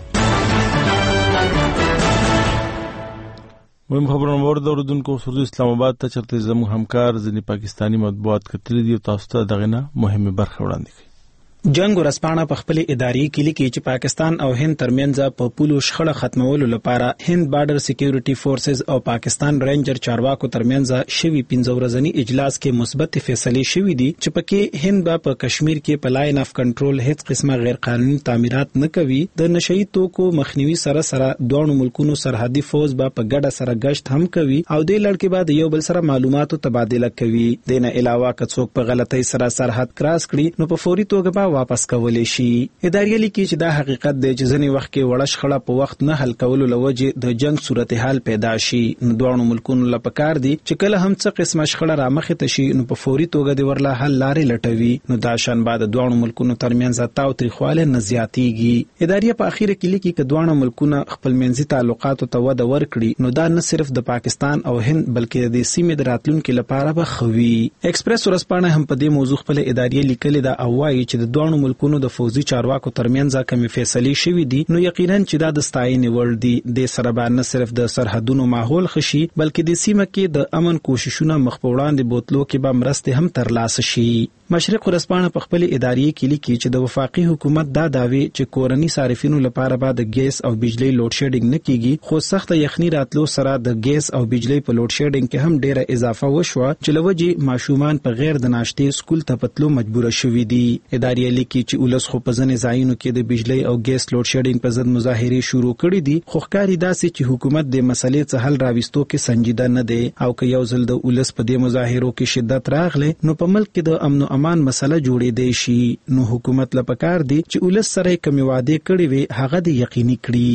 مهم خبرونه مورد اوردونکو سردو اسلام آباد ته چرته زموږ همکار ځینې پاکستانی مطبوعات کتلي دي او تاسو ته دغه نه مهمه برخه وړاندې کوي. جنگ ورسپانه په خپل اداري کې لیکي چې پاکستان او هند ترمنځ په پولو شخړه ختمولو لپاره هند بارډر سکیورټي فورسز او پاکستان رینجر چارواکو ترمنځ شوي 15 ورځنی اجلاس کې مثبت فیصلې شوې دي چې پکې هند په کشمیر کې په لاین اف کنټرول هیڅ قسمه غیر قانوني تعمیرات نه کوي. د نشئی توکو مخنیوي سره دوه ملکونو سرحدي فوج په ګډه سره گشت هم کوي او د لړکې بعد یو بل سره معلوماتو تبادله کوي. دینه علاوه که څوک په غلطۍ سره سرحد کراس کړي نو په فوري توګه واپس کولای شي. اداري لیکي چې دا حقیقت دی چې ځینې وخت کې وړه شخړه په وخت نه حل کولو لوجه د جنگ صورتحال پیدا شي. نو دوه ملکونو لپاره کار دي چې کله هم څه قسمه شخړه را مخې ته شي نو په فوري توګه د ورله حل لارې لټوي. نو دا شان بعد دوه ملکونو ترمنځ تاو تریخواله نه زیاتیږي. اداري په اخر کې لیکي چې دوه ملکونه خپل منځي تعلقاتو ته وده ورکړي نو دا نه صرف د پاکستان او هند بلکې د سیمې د راتلونکو لپاره به خوي. ایکسپریس ورسپانه هم په دې موضوع خپل اداري لیکل دا او وايي چې د دوه ملکونو د فوزي چارواکو ترمنځ کومې فیصلې شوې دي نو یقینا چې دا د ستاینې وړ دي. د سره باندې صرف د سرحدونو ماحول خشي بلکې د سیمه کې د امن کوششونه مخ په وړاندې بوتلو کې به مرسته هم ترلاسه شي. مشرق ورسپانه په خپل اداري کې لیکي چې د وفاقي حکومت دا داوی چې کورني صارفینو لپاره به د ګیس او بجلی لوډ شیډینګ نه کیږي خو سخت یخني راتلو سره د ګیس او بجلی په لوډ شیډینګ کې هم ډیره اضافه وشوه چې لوجي ماشومان په غیر د ناشته سکول ته پتلو مجبور شوي دي. اداري لیکي چې ولس خو په ځنې ځایونو کې د بجلی او ګیس لوډ شیډینګ په ضد مظاهره شروع کړې دي خو ښکاري داسې چې حکومت د مسلې څخه حل راوستو کې سنجیده نه دی او که یو ځل د ولس په دې مظاهرو کې شدت راغله نو په ملک کې د امن او امان مسله جوړې دی شي. نو حکومت لپاره دی چې ولس سره کوم وعده کړی وي هغه د یقیني کړي.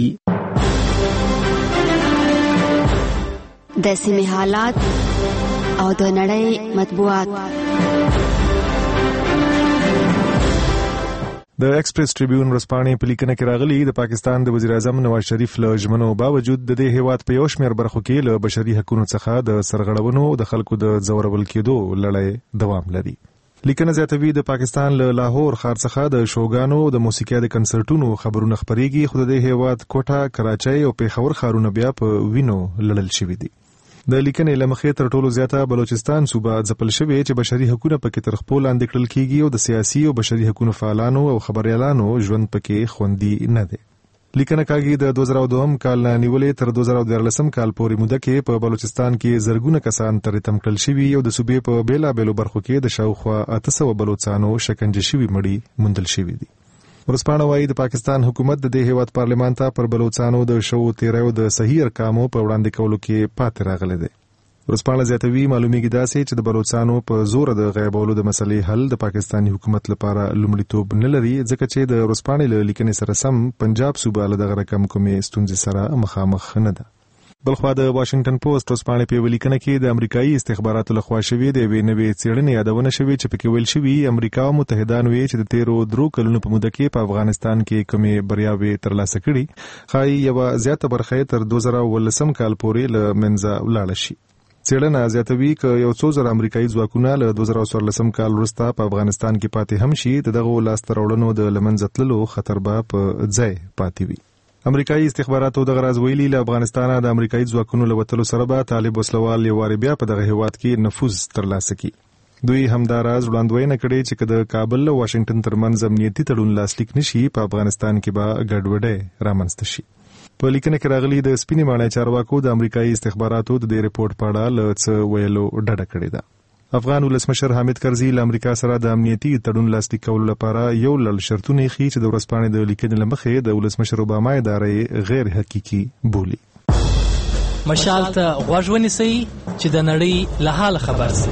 د سیمه حالات او د نړۍ مطبوعات. د ایکسپریس ټریبیون ورځپاڼې په لیکنه کې راغلي د پاکستان د وزیر اعظم نواز شریف له ژمنو باوجود د دې هیواد په یو شمېر برخو کې له بشري حقوقو څخه د سرغړونو د خلکو د ځورول کېدو لړۍ دوام لري. لیکنه زیاتوي د پاکستان له لاهور ښار څخه د شوګانو د موسیقۍ د کنسرټونو خبرونه خبريږي خو د هیواد کوټه، کراچۍ او پیښور ښارونه بیا په وینو لړل شوي دي. د لیکنې لمخې تر ټولو زیاته بلوچستان صوبه ځپل شوی چې بشري حقوقونه پکې تر خپل لاندې کړل کیږي او د سیاسي او بشري حقوقو فعالانو او خبريالانو ژوند پکې خوندي نه دی. لیکنه کاږي د 2002 کال نه نیولې تر 2014 کال پورې موده کې په بلوچستان کې زرګونه کسان تر تم کړل شوي او د صوبې په بیلا بیلو برخو کې د شاوخوا 800 بلوچستانو شکنجه شوي مړي موندل شوي دي. ورسپانه وايي د پاکستان حکومت د دې هیواد پارلمان ته پر بلوچستانو د شو تیرایو د صحیح ارقامو په وړاندې کولو کې پاتې راغلي دي. ورسپانه زیاتوي معلومیږي داسې چې د بلوچستانو په زور د غیبولو د مسلې حل د پاکستاني حکومت لپاره لومړیتوب نه لري ځکه چې د ورسپانه له لیکنې سره سم پنجاب صوبه له دغه رقم کومې ستونزې سره مخامخ نه ده. بلخوا د واشنگټن پوسټ ورسپانه په لیکنه کې د امریکایي استخباراتو لخوا شوې د نوې څېړنې یادونه شوې چې پکې ویل شوی امریکا او متحدان وی چې د 13 کلونو په موده کې په افغانستان کې کومې بریاوې ترلاسه کړي خای یو زیاته برخه تر 2019 کال پورې له منځه ولاړه شي. څېړنه زیاتوي چې یو څو زره امریکایي ځواکونه له 2014 کال وروسته په افغانستان کې پاتې هم شي دغه لاسته راوړنو د لمنځه تللو خطر به په ځای پاتې وي. امریکایي استخباراتو دغه راز ویلي له افغانستانه د امریکایي ځواکونو له وتلو سره به طالب وسلوال یو واري بیا په دغه هیواد کې نفوذ ترلاسه کړي. دوی همدا راز وړاندوینه کړې چې د کابل او واشنگټن ترمنځ امنیتي تړون لاسلیک نشي په افغانستان کې به ګډوډي رامنځته شي. په لیکنه کې راغلي د سپینې ماڼۍ چارواکو د امریکایي استخباراتو د دې ریپورت په اړه له څه ویلو ډډه کړې ده. افغان ولسمشر حامد کرزي له امریکا سره د امنیتي تړون لاسلیک کولو لپاره یو لړ شرطونه یې چې د ورسپانې د لیکنې لمخې د ولسمشر اوباما ادارې غیر حقيقي بولي. مشال ته غوږ ونیسئ چې د نړۍ له حال خبر شئ.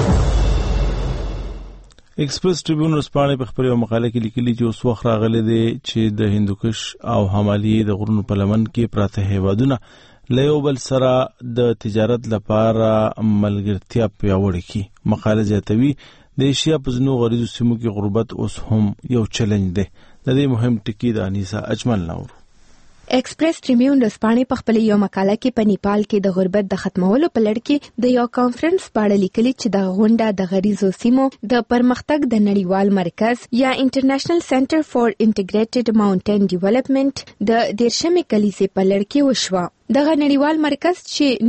ایکسپریس ټریبیون ورسپانې په خپل مقاله کې لیکلي چې اوس وخت راغلی دی چې د هندوکش او همالي د غرونو په لمن کې پراته هیوادونه له یو بل سره د تجارت لپاره ملګرتیا پیاوړې کړي. مقاله زیاتوي د ایشیا په ځینو غریزو سیمو کې غربت اوس هم یو چیلنج دی. د دې مهم ټکی د انیسا اجمل نور. ایکسپریس ټریبیون رسپانې په خپل یو مقاله کې په نیپال کې د غربت د ختمولو په لړ کې د یو کانفرنس په اړه لیکلي چې د غونډه د غریزو سیمو د پرمختګ د نړیوال مرکز یا انټرنیشنل سنټر فور انټیګریټډ ماونټین ډیولپمنٹ د 13مې کلیزې په لړ کې وشوه. دغه نړیوال مرکز چې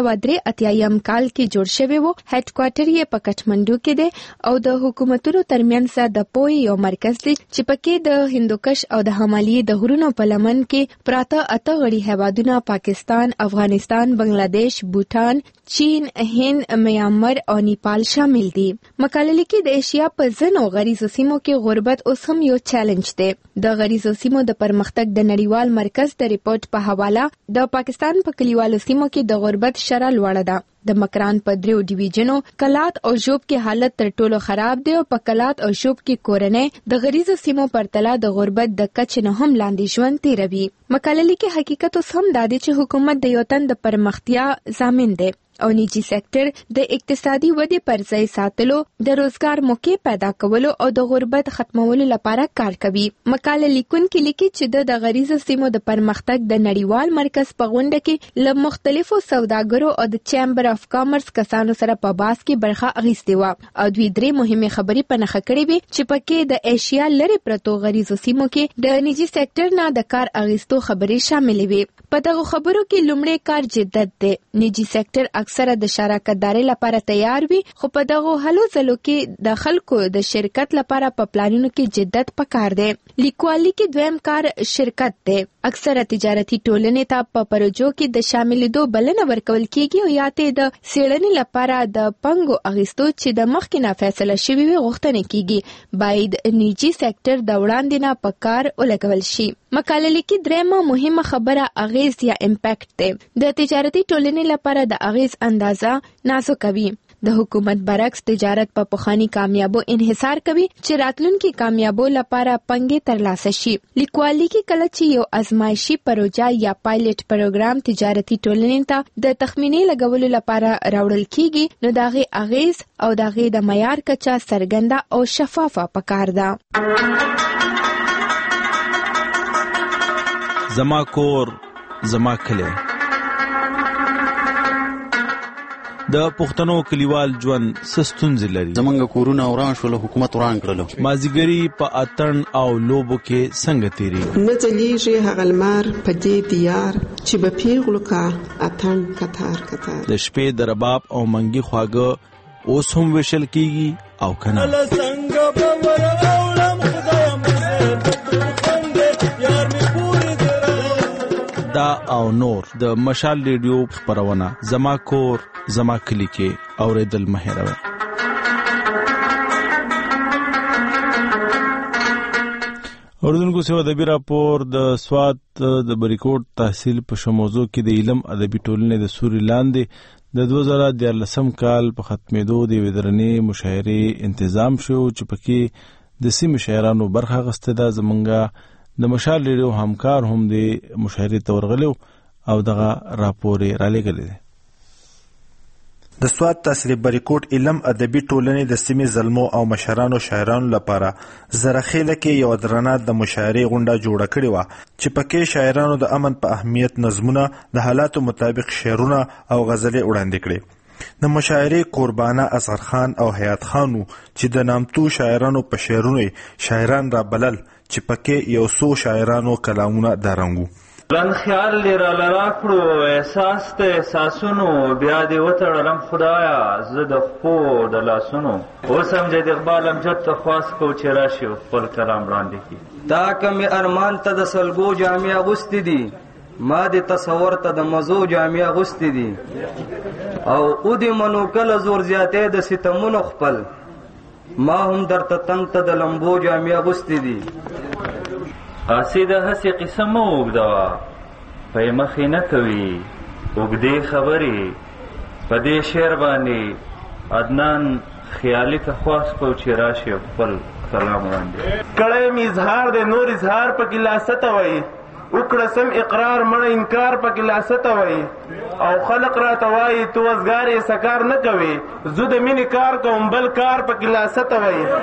1983 کال کې جوړ شوی و هډ کوارټر یې په کټمنډو کې دی او د حکومتونو ترمنځ د پوی یو مرکز دی چې پکې د هندوکش او د همالي د غرونو په لمن کې پراته 8 غړي هیوادونه پاکستان، افغانستان، بنگلاديش، بوتان، چین، هند، میانمار او نیپال شامل دي. مقاله لیکي د ایشیا په ځینو غریزو سیمو کې غربت اوس هم یو چیلنج دی. د غریزو سیمو د پرمختګ د نړیوال مرکز د ریپورت په حواله د پاکستان په کلیوالو سیمو کې د غربت شرح لوړه ده. د مکران په 3 ډیویژنو کلات او شوب کې حالت تر ټولو خراب دی او په کلات او شوب کې کورنۍ د غریزو سیمو پرتله د غربت د کچې نه هم لاندې ژوند تیروي. مقاله لیکي حقیقت اوس هم دا دی چې حکومت د یو تن د پرمختیا ضامن دی او نجی سکتر د اقتصادي ودې پر ځای ساتلو، د روزګار موقع پیدا کولو او د غربت ختمولو لپاره کار کوي. مقاله لیکونکي لیکي چې د غریزو سیمو د پرمختګ د نړیوال مرکز په غونډه کې له مختلفو سوداګرو او د چیمبر اف کامرس کسانو سره په باس کې برخه اخیستې و او دوی 3 مهمه خبرې په نښه کړې وي چې پکې د ایشیا لري پرتو غریزو سیمو کې د نجی سکتر نه د کار اخیستو خبرې شاملې وي. په دغه خبرو کې لومړی کار جدت دی. نجی سکتر اکثره د شراکتداري لپاره تیار وي خو په دغه هلو ځلو کې د خلکو د شرکت لپاره په پلانونو کې جدت پکار دی. لیکوالي کې دویم کار شرکت دی. اکثره تجارتي ټولنې ته په پروژو کې د شاملېدو بلنه ورکول کیږي او یا ته د څېړنې لپاره د پنګو اخیستو چې د مخکې نه فیصله شوی وي غوښتنه کیږي. باید نجی سکتر د وړاندې نه په کار ولګول شي. مقاله لیکي درېمه مهمه خبره اغیز یا امپیکټ دی. د تجارتي ټولنې لپاره د اغیز اندازه نازک وي. د حکومت برعکس تجارت په پخوانی کامیابو انحصار کوي چې راتلونکي کامیابو لپاره پنګې ترلاسه شي. لیکوالي کې کله چې یو ازمایشي پروژه یا پایلټ پروګرام تجارتي ټولنې ته د تخمینې لګولو لپاره راوړل کیږي نو داغه اغیز او داغه د معیار کچا څرګنده او شفافه پکار ده. زما کور زما کلی. د پښتنو کلیوال ژوند سستونځ لري. زمونږ کورونه وران شول، حکومت وران کړلو. مازیګری په اتن او لوبو کې څنګه تیری نه ځلیږي هغه لمر په دې دیار چې به پیغلو کا اتن کتار کتار. د شپې د رباب او منګي خواږه اوس هم وشل کیږي او کنه. او نور د مشال ریډیو خبرونه زما کور زما کلی کې اوریدل مهیروي. اوردونکو سیو ادبي راپور د سوات د بریکوټ تحصیل په شموزو کې د علم ادبي ټولنې د سوري لاندې د 2014 کال په ختمېدو د ودرنې مشاعرې تنظیم شو چې پکې د سیمې شاعرانو برخه غسته ده. زمونږ د مشال ریډیو همکار هم د مشاعرې تورغلو او دغه راپور را لګلې ده. د سوات تحصیل بریکوټ علم ادبي ټولنې د سیمې زلمو او مشرانو شاعرانو لپاره زرخیله کې یو درنه د مشاعرې غونډه جوړه کړې وه چې پکې شاعرانو د امن په اهمیت نظمونه د حالاتو مطابق شعرونه او غزلې وړاندې کړې. د مشاعرې قربانه اصغر خان او حیات خانو چې د نامتو شاعرانو په شعرونو شاعران را بلل چې پکې یو څو شاعرانو کلامونه دارنګو. لن خیال لی را لرا کړو احساس ته احساسونو بیا دې وتړلم خدایا زه د خپو د لاسونو اوس هم جد اقبال امجد ته خواست کو چې راشي خپل کلام وړاندې کړي. دا کمې ارمان ته د سلګو جامې اغوستې دي ما دې تصور ته د مزو جامې اغوستې دي او او دې منو کله زور زیاتې د ستمونو خپل ما هم درته تنگ ته د لمبو جامې اغوستې دي. اسی د هسې قصه مه اوږدوه پی مخې نه کوي اوږدې خبرې په دې شعر باندې عدنان خیالي ته خواست کو چې راشي خپل کلام وړاندې کړی مې اظهار دی نور اظهار پکې لاسته وایي وکړه سم اقرار مړه انکار پکې لاسته وایي او خلق راته وایي تو وزګار یې سکار نه کوي زه د مینې کار کوم بل کار پکې لاسته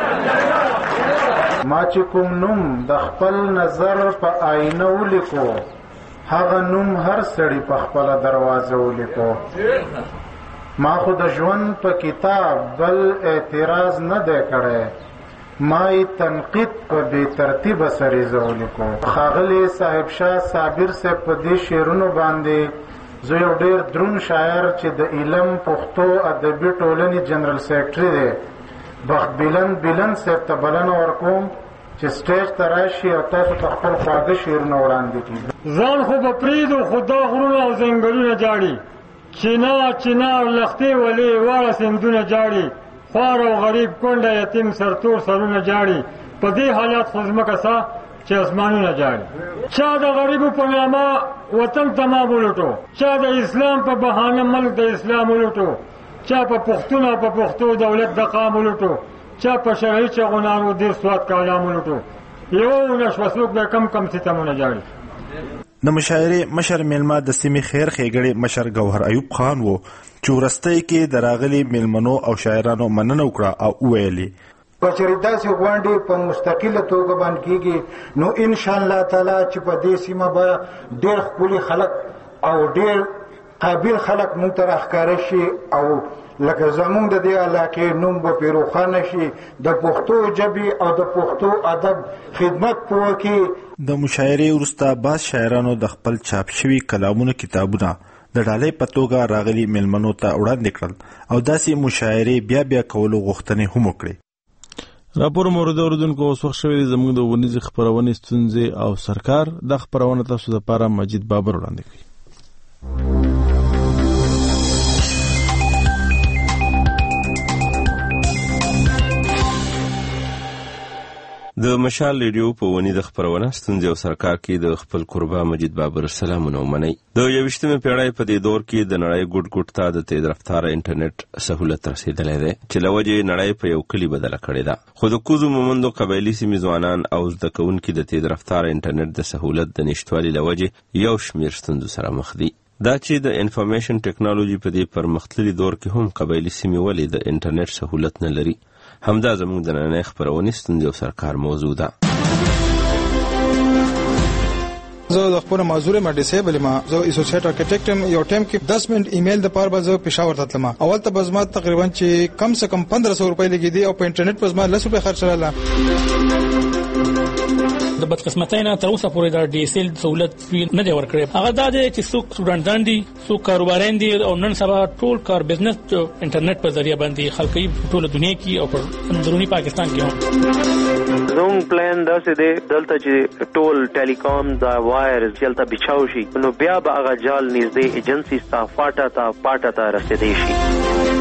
وایي. ما چې کوم نوم د خپل نظر په آینه ولیکو هغه نوم هر سړي په خپله دروازه ولیکو. ما خو د ژوند په کتاب بل اعتراض نه دی کړی ما یې تنقید په بې ترتیبه سریزه ولیکو. ښاغلی صاحب شاه صابر صاحب په دې شعرونو باندې زه یو ډېر دروند شاعر چې د علم پښتو ادبي ټولنې جنرال سیکرټري دی بخت بیلن صاحب ته بلنه ورکوم چې سټیج ته راشي او تاسو ته خپل خواږه شعرونه وړاندې کړي. ځان خو به پرېږدو خو دا غرونه او ځنګلونه جاړي چنار لختې ولې واړه سیندونه جاړي خوار او غریب کونډه یتیم سرتور سرونه جاړي په دې حالات خو ځمکه سا چې اسمانونه جاړي. چا د غریبو په نامه وطن تمام ولوټو چا د اسلام په بهانه ملک د اسلام ولوټو چا په پښتون او په پښتو دولت د قام ولوټو چا په شرعي چغونانو ډېر سواد کلام ولوټو یو نشوه څوک به کم ستمونه جاړي. د مشاعرې مشر میلمه د سیمې خیر ښېګړې مشر ګوهر ایوب خان و چې وروستۍ کې د راغلي میلمنو او شاعرانو مننه وکړه او وویلې په چېرې داسې غونډې په مستقله توګه باندې کېږي نو انشاءالله تعالی چې په دې سیمه به ډېر ښکلي خلک او ډېر قابل خلک مونږ ته راښکاره شي او لکه زمونږ د دې علاقې نوم به پرې روښانه شي د پښتو ژبې او د پښتو ادب خدمت په وکړي. د مشاعرې وروسته بعض شاعرانو د خپل چاپ شوي کلامونو کتابونه د ډالۍ په توګه راغلي میلمنو ته وړاندې کړل او داسې مشاعرې بیا کولو غوښتنې هم وکړې. راپور مورد اوردونکو اوس وخت شوی زموږ د ونیزې خپرونې ستونزې او سرکار د خپرونه تاسو لپاره مجید بابر وړاندې کوي. د مشال ریډیو په ونی د خبرونه ستونزې او سرکار کې د خپل قربا مجید بابر سلامونه ومنئ. د 21مې پیړۍ په دې دور کې د نړۍ ګډ ګډ ته د تیز رفتاره انټرنیټ سهولت رسیدلی دی چې له وجې نړۍ په یو کلي بدله کړې ده. خو د کوزو مومندو قبایلي سیمې ځوانان او زده کوونکي د تیز رفتاره انټرنیټ د سهولت د نشتوالي له وجې یو شمېر ستونزو سره مخ دي. دا چې د انفارمیشن ټیکنالوژي په دې پرمختللي دور کې هم قبایلي سیمې ولې د انټرنیټ سهولت نه لري همدا زموږ د نننۍ خپرونې ستونزې او سرکار موضوع ده. زه د خپل معذور ما ډیسیبل ما زه اسوسییټ ارکیټیکټ یو ټیم کې 10 منټ ایمیل د پاره به پېښور ته تلم. اول ته بزما تقریبا چې کم سے کم 1500 روپۍ لګې دي او په انټرنیټ بزما 10 روپۍ خرڅ کړل. د بدقسمتۍ نه تر اوسه پورې د ډي اس ال سہولت نه دی ورکړی. هغه دا دی چې څوک سټوډنټان دي څوک کاروباران دي او نن سبا ټول کار بزنس انټرنیټ په ذریعہ باندې خلک ټول دنیا کې او په اندرونی پاکستان کې هم زموږ پلان داسې دی دلته چې ټول ټیلیکام دا وایر چلته بچاو شي نو بیا به هغه جال نږدې ایجنسی ستا پاټه ته رسېدی شي.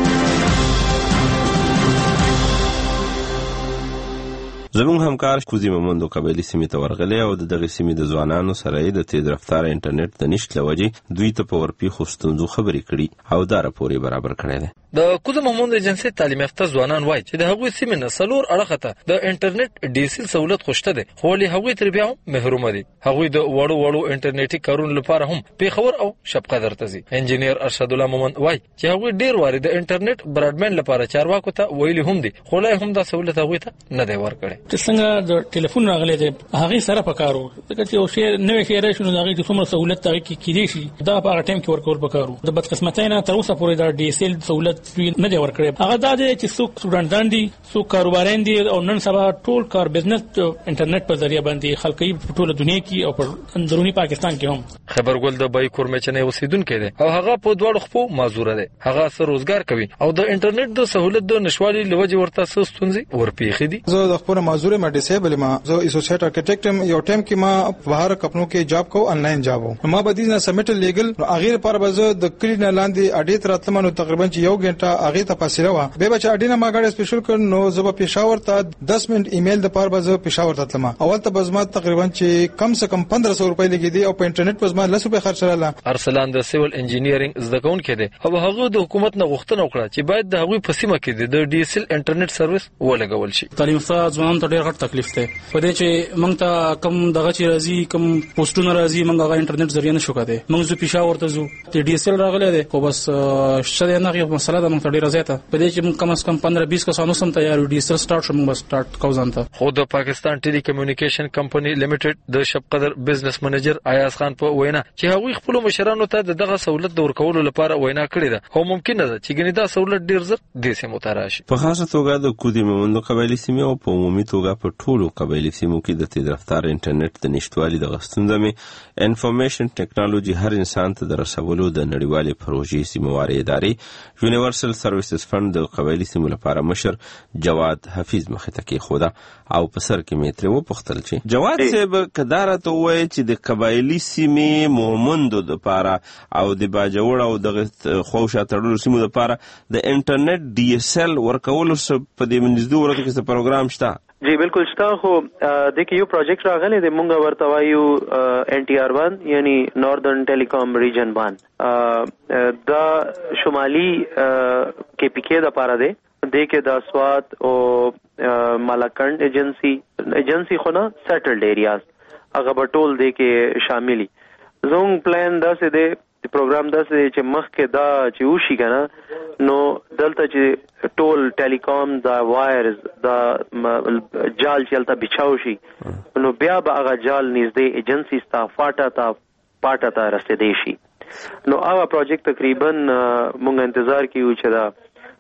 زموږ همکار کوزي ممندو قبایلي سیمې ته ورغلی او د دغې سیمې د ځوانانو سره یې د تیز رفتاره انټرنیټ د نشت له وجې دوی ته په ورپېښو ستونزو خبرې کړي او دا راپور یې برابر کړی دی. د کوزي ممند ایجنسي تعلیم یافته ځوانان وایي چې د هغوی سیمې نه څلور اړخه ته د انټرنیټ ډیسل سہولت خوشته دی خو ولې هغوی تر بیا هم محرومه دي. هغوی د وړو انټرنیټي کارونو لپاره هم پیښور او شبقدر ته ځي. انجینیر ارشد الله ممند وایي چې هغوی ډیر واري د انټرنیټ براډباند لپاره چارواکو ته ویلي هم دي خو لا هم دا سہولت هغوی ته نه دی ورکړی. چې څنګه د ټلیفون راغلی دی هغه سره پکارو ځکه چې یو شی نوې شی راشي نو هغه د څومره سہولت هغه کې کېدی شي دا په هغه ټایم کې ورکول پکارو. د بدقسمتۍ نه تر اوسه پورې دا ډي اس ال سہولت نه دی ورکړی. هغه دا دی چې څوک سټوډنټان دي څوک کاروباران دي او نن سبا ټول کار بزنس انټرنیټ په ذریعہ باندې خلکي په ټوله دنیا کې او په اندرونی پاکستان کې هم. خبرګل د بای کورمچنې اوسیدونکو دی او هغه په دوړ خپو معذور دی. هغه سره روزګار کوي او د انټرنیټ د سہولت د نشوالي لوجه ورته ستونزې ورپېخې دي. زه د خپل معذور ما ډیسیبل ما زه اسوسییټ ارکیټیکټ یو ټیم کې ما بهر کپنو کې جاب کو انلاین جاب وو ما بدیز نه سبمیټ لیګل اغیر پر بزه د کلی نه لاندې اډیټ راتلمنو تقریبا چې یو غنټه اغه ته فاصله و به بچ اډینه ما غاډه سپیشل کړ نو زه په پېښور ته 10 منټ ایمیل د پر بزه پېښور ته تلم اول ته بزما تقریبا چې کم سے کم 1500 روپۍ لګیدي او په انټرنیټ بزما 10 روپۍ خرڅلاله. ارسلان د سیول انجینیرینګ زده کوونکی دی او هغه د حکومت نه غوښتنه وکړه چې باید د هغوی په سیمه کې د ډي اس ال انټرنیټ سرویس ولګول شي. تعلیم یافته ځوانانو ته ډېر غټ تکلیف دی په دې چې موږ ته کم دغه چې راځي کم پوسټونه راځي موږ هغه انټرنیټ ذریعہ نشو کاته موږ زو پېښور ته زو ته ډي اس ال راغلی دی خو بس شته نه یو مسله ده موږ ته ډېر زیاته په دې چې موږ کم از کم 15-20 کسانو سم تیار ډي اس ال سٹارټ شوم بس سٹارټ کو ځانته. خو د پاکستان ټیلی کمیونیکیشن کمپنی لیمیټډ د شبقدر بزنس منیجر ایاز خان په وینا چې هغوی خپل مشرانو ته دغه سہولت د ورکولو لپاره وینا کړې ده او ممکن ده چې ګنې دا سہولت ډیر زر د سیمو ته راشي. په خاصه توګه د کوزي ممند قبایلي سیمې او په عمومي توګه په ټولو قبایلي سیمو کې د تیز رفتار انټرنیټ د نشټوالي د غستونځمي انفارمیشن ټیکنالوژي هر انسان ته د رسولو د نړیوالې پروژې سیمواري ادارې یونیورسل سرویسز فند د قبایلي سیمو لپاره مشر جواد حفیظ مخې ته کېښوده او په سر کې مې ترې وپوښتل چې جواد صاحب کداره ته ووایي چې د قبایلي سیمې مومندو دپاره او د باجوړ او دغه خواوشا تړلو سیمو دپاره د انټرنیټ ډي اس ال ورکولو په دې نږدې ورځو کې څه پروګرام شته؟ جی بالکل شته خو دغه یو پروجیکټ راغلی دی مونږ ورته وایو NTR1 یعنی ناردرن ټیلیکام ریجن 1 دا شمالي KPK د پاره دی دغه د اسوات او مالاکنډ ایجنسی خو نه سیټلډ ایریاز هغه بټول دی کې شاملي. زموږ پلان داسې دی پروګرام داسې چې مخکې دا چې وشي کنه نو دلته چې ټول ټیلیکام دا وایرز دا جال چلته بچاو شي نو بیا به هغه جال نږدې ایجنسی ستا پاټه ته رسېدی شي. نو هغه پروجیکټ تقریبا مونږ انتظار کیو چې دا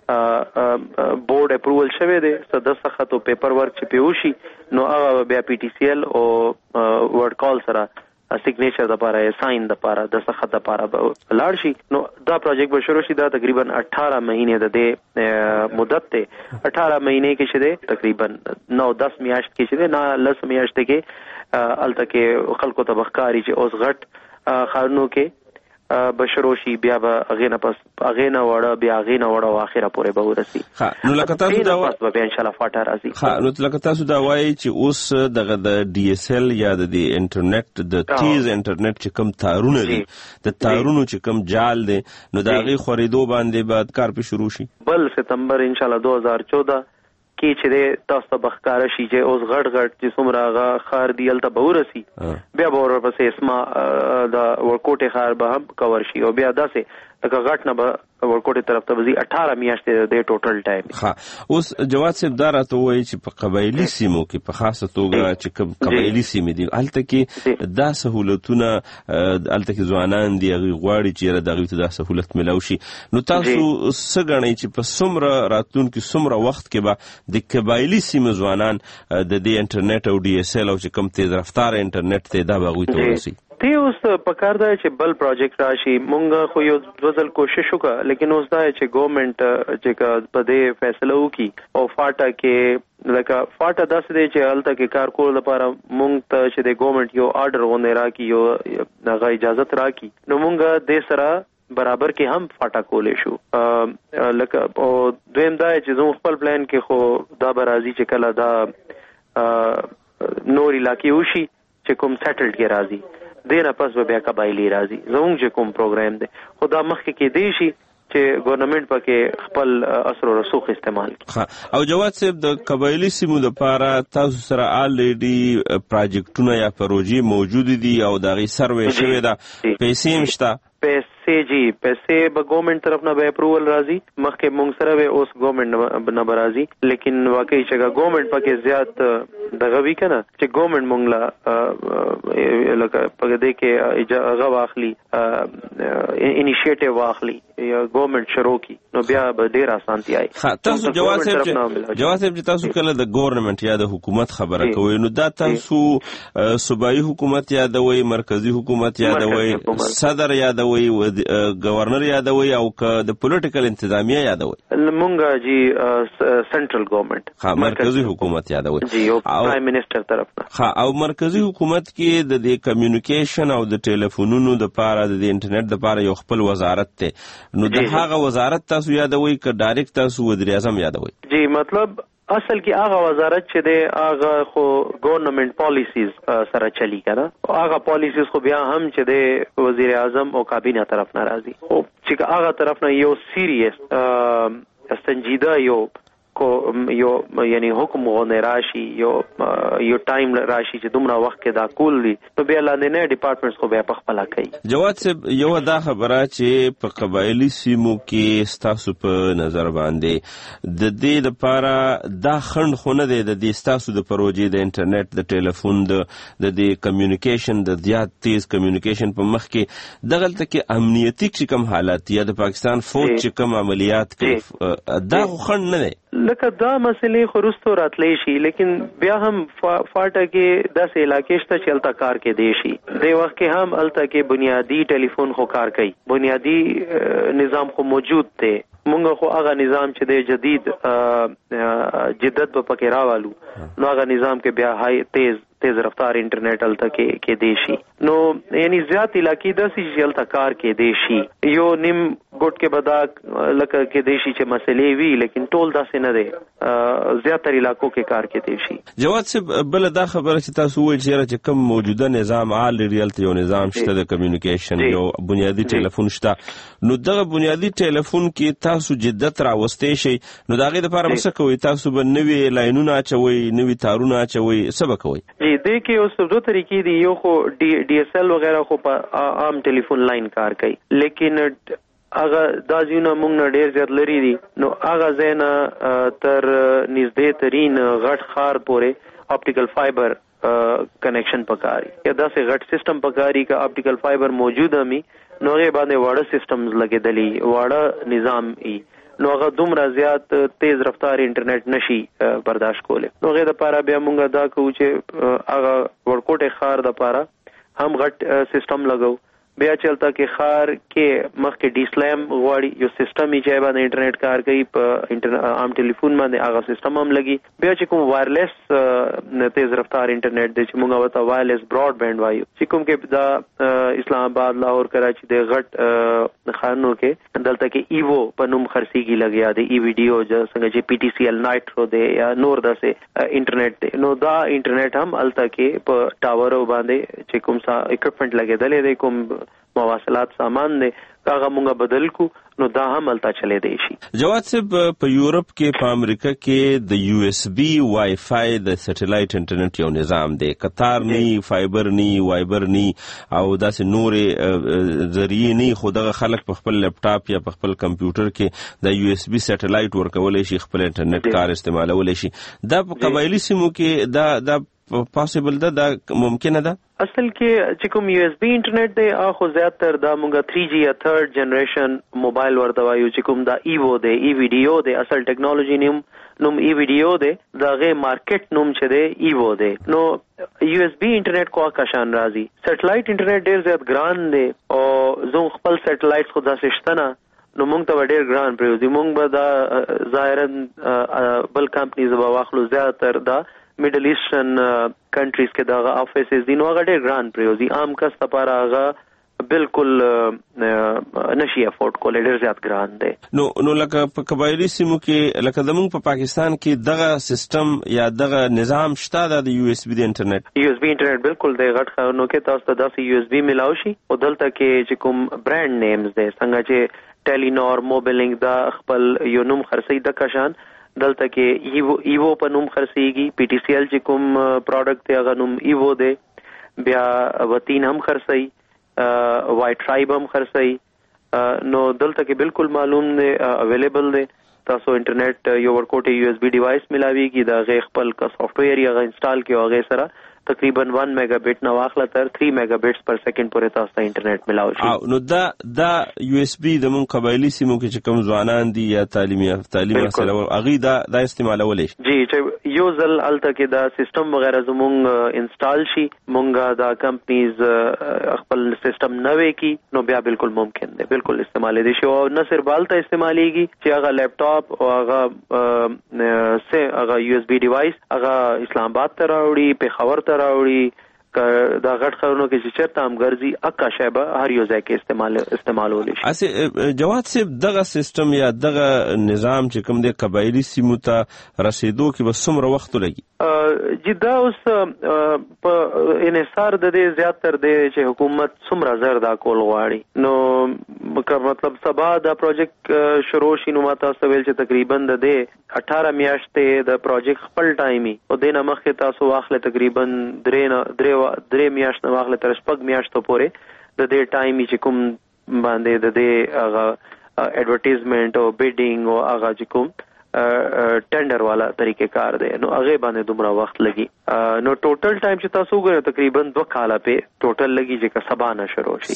بورډ اپروول شوی دی صدسخت او پیپر ورک چې پیوشي نو هغه بیا PTCL او ورډ کال سره سیګنیچر د لپاره ساين د لپاره د سخت د لپاره لاړ شي نو دا پروجیکټ به شروع شي دا تقریبا 18 مهینه د دې مدت ته 18 مهینه کې شه تقریبا 9-10 میاشت کې شه نه 10 میاشت کې الته کې خلکو ته بخکاری چې اوس غټ خارنو کې بشروشي بیا به اغینه پس اغینه وړه بیا اغینه وړه واخره پورې به ورسي. نو لکه تاسو دا به ان شاء الله فاټه راځي. نو لکه تاسو دا وایي چې اوس دغه د ډي اس ال یا د انټرنیټ د تیز انټرنیټ چې کوم تارونه دي د تارونو چې کوم جال دي نو دا غي خریدو باندې بعد کار په شروع شي بل سپتمبر ان شاء الله 2014 کې چې تاسو ته بخکار شي چې اوس غټ چې څومره غا خار دی الته به ورسي بیا به ورپسې اسما د ورکوټه خار به هم کور شي او بیا داسې لکه غټ نه به ورکوټه طرف ته وزي 18 میاشتې د ټوټل ټایم. ها اوس جواد صاحب دا راته وایي چې په قبایلي سیمو کې په خاصه توګه چې کوم قبایلي سیمې دي الته کې دا سہولتونه الته کې ځوانان دي هغه غواړي چې دغه ته دا سہولت ملو شي نو تاسو څه غنئ چې په څومره راتلونکي څومره وخت کې به د قبایلي سیمو ځوانان د دې انټرنیټ او ډي اس ال او چې کوم تیز رفتار انټرنیټ ته دا بغوي ته ورسي؟ ته اوس په کار دی چې بل پروجیکټ راشي. مونږ خو یو ځل کوشش وکړه لیکن اوس دا چې ګورنمنت چې په دې فیصله وکړي او فاټا کې لکه فاټا داسې دی چې هلته کې کار کول لپاره مونږ ته چې د ګورنمنت یو آرډر غونډه راکړي یو هغه اجازه راکړي نو مونږ دې سره برابر کې هم فاټا کولې شو. لکه او دویم دا چې زموږ خپل پلان کې خو دا برازي چې کله دا نور علاقې وشي چې کوم سیټلډ کې راځي دینه پس به بیا قبایلی راځي. زموږ چې کوم پروګرام دی خو دا مخکې کې دی شي چې ګورنمنت پکې خپل اثر او رسوخ استعمال کړي. او جواد صاحب د قبایلی سیمو لپاره تاسو سره الریډي پروجیکټونه یا پروژې موجود دي او دغه سروې شوی دا پیسې مشته؟ پیسې به ګورنمنت طرف نه به اپروول راځي. مخکې مونږ سره به اوس ګورنمنت نه راځي لیکن واقعي چې ګورنمنت پکې زیات دغه وی کنه چې ګورنمنت مونږ لا لکه په دې کې اجازه واخلي انیشیټیو واخلي یا ګورنمنت شروع کی نو بیا به ډیر اسانتي آی. تاسو جواد صاحب چې تاسو کله د ګورنمنت یا د حکومت خبره کوئ نو دا تاسو صوبایي حکومت یادوي مرکزی حکومت یادوي صدر یادوي گورنر یادوي او که د پولیټیکل انتظامیه یادوي؟ مونږه جی سنټرل ګورنمنت مرکزی حکومت یادوي جی او پرایم منسٹر طرف نه. او مرکزی حکومت کې د کمیونیکیشن او د ټلیفونونو د پاره د انټرنیټ د پاره یو خپل وزارت ته نو د هغه وزارت تاسو یادوي که ډایرکټ تاسو وزیر اعظم یادوي؟ جی مطلب اصل کې هغه وزارت چې دی هغه خو ګورنمنت پالیسیز سره چلی کنه هغه پالیسیز خو بیا هم چې دی وزیر اعظم او کابینه طرف نه راځي او چې هغه طرف نه یو سیریس سنجیده یو یعنی حکم غونې راشي یو ټایم راشي چې دومره وخت کې دا کول دي نو بیا لاندې نه ډپارټمنټس خو بیا په خپل کوي. جواد صاحب یو دا خبره چې په قبایلی سیمو کې ستاسو په نظر باندې د دې لپاره دا خند خو نه دی د دې ستاسو د پروژې د انټرنیټ د ټلیفون د دې کمیونیکیشن د زیات تیز کمیونیکیشن په مخ کې دغلته کې امنیتي چې کوم حالات یا د پاکستان فوج چې کوم عملیات کوي دا خند نه دی لکه دا مسئلې خو وروسته راتلی شي لیکن بیا هم فاټا کې داسې علاقې شته چې هلته کار کې دی شي دې وخت کې هم هلته کې بنیادي ټلیفون خو کار کوي بنیادي نظام خو موجود دی. مونږ خو هغه نظام چې دی جدید جدت په پکې راوالو نو هغه نظام کې بیا هاي تیز رفتار انټرنیټ هلته کې دی شي نو یعنی زیات علاقې داسې چې هلته کار کې دی شي یو نیم ګوټ کې بدا لکه کې دی شي چې مسئلې وي لیکن ټول داسې نه دی زیاتره علاقو کې کار کې دی شي. جواد صاحب بل دا خبره چې تاسو وایي چې کوم موجوده نظام الریډي یو نظام شته د کمیونیکیشن یو بنیادی ټلیفون شته نو دغه بنیادی ټلیفون کې تاسو جدت راوستې شي نو دا غي د لپاره څه کوي؟ تاسو به نوې لاینونه اچوي نوې تارونه اچوي څه به کوي؟ جی دې کې اوس دوه طریقې دي یو خو ډي اس ال وغیرہ خو په عام ټلیفون لاین کار کوي لیکن هغه دا ځینې موږ نه ډېر زیات لري دي نو هغه ځینه تر نږدې ترین غټ خار پورې اپټیکل فایبر کنیکشن پکاري یا داسې غټ سیستم پکاري کا اپټیکل فایبر موجود همي نو هغه باندې واړه سیستمز لګېدلي واړه نظام ای نو هغه دومره زیات تیز رفتار انټرنیټ نشي برداشت کوله نو هغه د لپاره بیا مونږ دا کوو چې هغه ورکوټه خار د لپاره هم غټ سیستم لګو بیا چلتا کې خار کې مخ کې ډي سلام غواړي یو سیستم یې چې باندې انټرنیټ کار کوي په عام ټلیفون باندې هغه سیستم هم لګي بیا چې کوم وایرلیس تیز رفتار انټرنیټ دی چې موږ وته وایرلیس براډ بینډ وایو چې کوم کې دا اسلام آباد لاهور کراچي د غټ خانو کې دلته کې ایوو په نوم خرسيږي لګیا دی ای ویډیو څنګه چې پی ټی سی ال نایټرو دی یا نور داسې انټرنیټ دی نو دا انټرنیټ هم الته کې په ټاورو باندې چې کوم څه اکوپمنٹ لګیدل دی کوم مواصلات سامان دی هغه مونږه بدل کو نو دا هم الته چلے دی شي. جواد صاحب په یورپ کې په امریکا کې د یو اس بی وای فای د سټلایټ انټرنیټ یو نظام دی قطار نی فایبر نی وایبر نی او داسې نورې ذریعہ نی خو دغه خلک په خپل لپټاپ یا په خپل کمپیوټر کې د یو اس بی سټلایټ ورکولای شي خپل انټرنیټ کار استعمالولای شي دا په قبایلی سیمو کې دا پاسبل ده ممکنه ده؟ اصل کې چې کوم یو اس بی انټرنیټ دی هغه زیاتره دا مونږه 3G یا 3rd جنریشن موبایل ورته وایو چې کوم دا ایوو دی ای ویډیو دی اصل ټیکنالوژي نیم نوم ای ویډیو دی دغه مارکیټ نوم چې دی ایوو دی. نو یو اس بي انټرنیټ کو کشان راځي. سټلایټ انټرنیټ ډیر زیات ګران دی او زه خپل سټلایټ خو داسې شته نه، نو موږ ته ډیر ګران پریوزي. موږ به دا ظاهرا بل کمپنیز به واخلو، زیاتر دا میډل ایسټرن کنټریز کې دا افیسز دي، نو هغه ډیر ګران پریوزي. عام کس لپاره هغه بالکل نشي افورد کولای، ډیر زیات ګران دی. نو لکه په قبایلی سیمو کې لکه زموږ په پاکستان کې دغه سیستم یا دغه نظام شته د یو اس بي د انټرنیټ؟ یو اس بي انټرنیټ بالکل دی غټ خانو کې تاسو ته داسې یو اس بي ملاو شي او دلته کې چې کوم برانډ نیمز دی څنګه چې ټیلینور، موبیلینګ دا خپل یو نوم خرڅي د کشان دلته کې ایوو په نوم خرڅيږي. پی ټي سی ال چې کوم پروډکټ دی هغه نوم ایوو دی. بیا وتین هم خرڅي، وایټ ټرایب هم خرڅي. نو دلته کې بالکل معلوم دی اویلیبل دی. تاسو انټرنیټ یو ورکوټ یو اس بي ډیوایس ملاويږي، دا غي خپل کا سافټ ویر یا انسټال کیو هغه سره تقریبا 1 میگا بیٹ نو واخله تر 3 میگا بیٹس پر سیکنډ پورې تاسو ته انټرنیټ ملاوي شي. نو دا یو اس بي د مون قبایلی سیمو کې چې کوم ځوانان دي یا تعلیم حاصل اغي دا استعمالول شي. جی چې یو ځل الته کې دا سیستم وغیرہ زمونږ انسټال شي، مونږه دا کمپنیز خپل سیستم نوې کی نو بیا بالکل ممکن دی، بالکل استعمال دي شي. او نه صرف بالته استعماليږي چې هغه لپټاپ او هغه یو اس بي ډیوایس هغه اسلام آباد ته راوړي، پیښور راوړي، دا غټ خبرونو کې چې چرته هم ګرځي اکا شیبه هر یو ځای کې استعمالول شي. اسه جواد صاحب دغه سیستم یا دغه نظام چې کوم د قبایلی سیمو ته رسیدو کې به څومره وخت لګي؟ جدا اوس په انحصار د دې زیاتر دی چې حکومت څومره زر دا کول غواړي. نو مطلب سبا دا پروجیکټ شروع شي نو ماته سویل چې تقریبا د دې 18 میاشتې د پروجیکټ خپل ټایمي او د نمخه تاسو واخله تقریبا 3 میاشتې واخله تر 6 میاشتو پورې د دې ټایمي چې کوم باندې د دې هغه ایڈورټایزمنت او بیډینګ او هغه چې کوم ټینډر والا طریقې کار دی نو هغه باندې دومره وخت لګي. نو ټوټل ټایم چې تاسو وګورئ تقریبا 2 کاله په ټوټل لګي چې سبا نه شروع شي.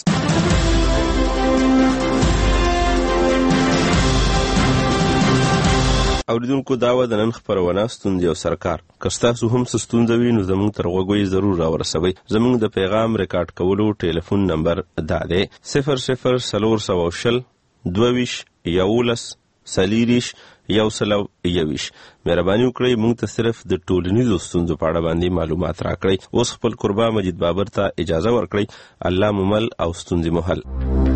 اوریدونکو دا و د نن خبرونه ستوندې او سرکار کستاسو هم ستوندوي نو زموږ تر غوږی ضرور راورسوي. زموږ د پیغام ریکارډ کولو ټلیفون نمبر دا دی 0040 22 11 سلیریش 121. مهرباني وکړئ موږ ته صرف د ټولنیزو ستونزو په اړه باندې معلومات راکړئ. اوس خپل قربا مجید بابر ته اجازه ورکړئ. الله ممل او ستونزې محل.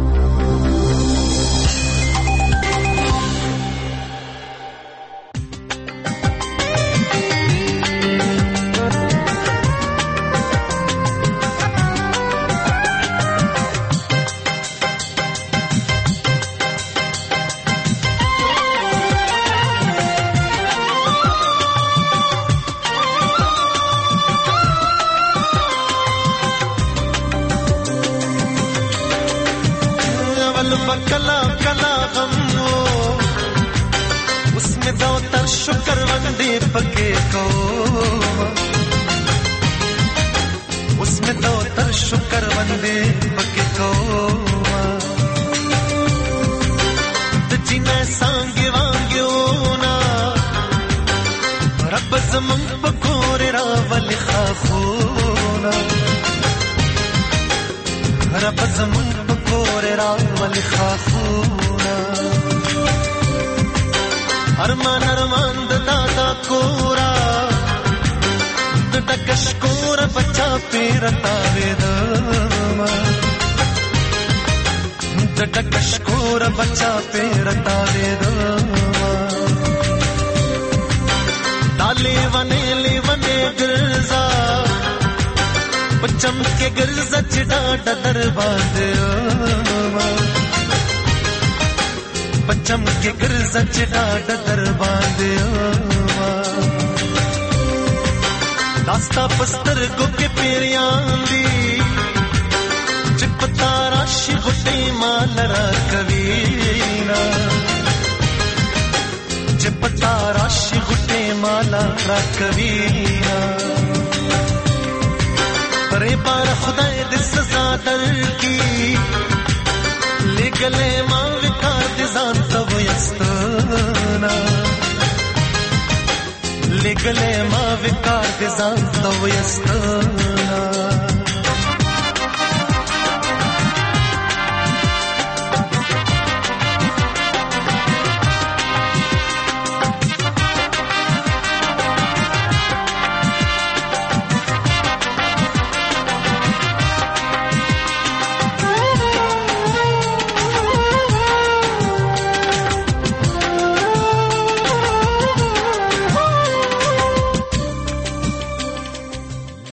दास्ता पस्तर को के पेरियांदी चिपता राशि गुटे मालरा कवीना चिपता राशि गुटे मालरा कवीना परे बार खुदाए दिस सजा दर की ले गले मां विकार दिजान तब यस्तना لګلې ما وکړ دې ځان ته وستنا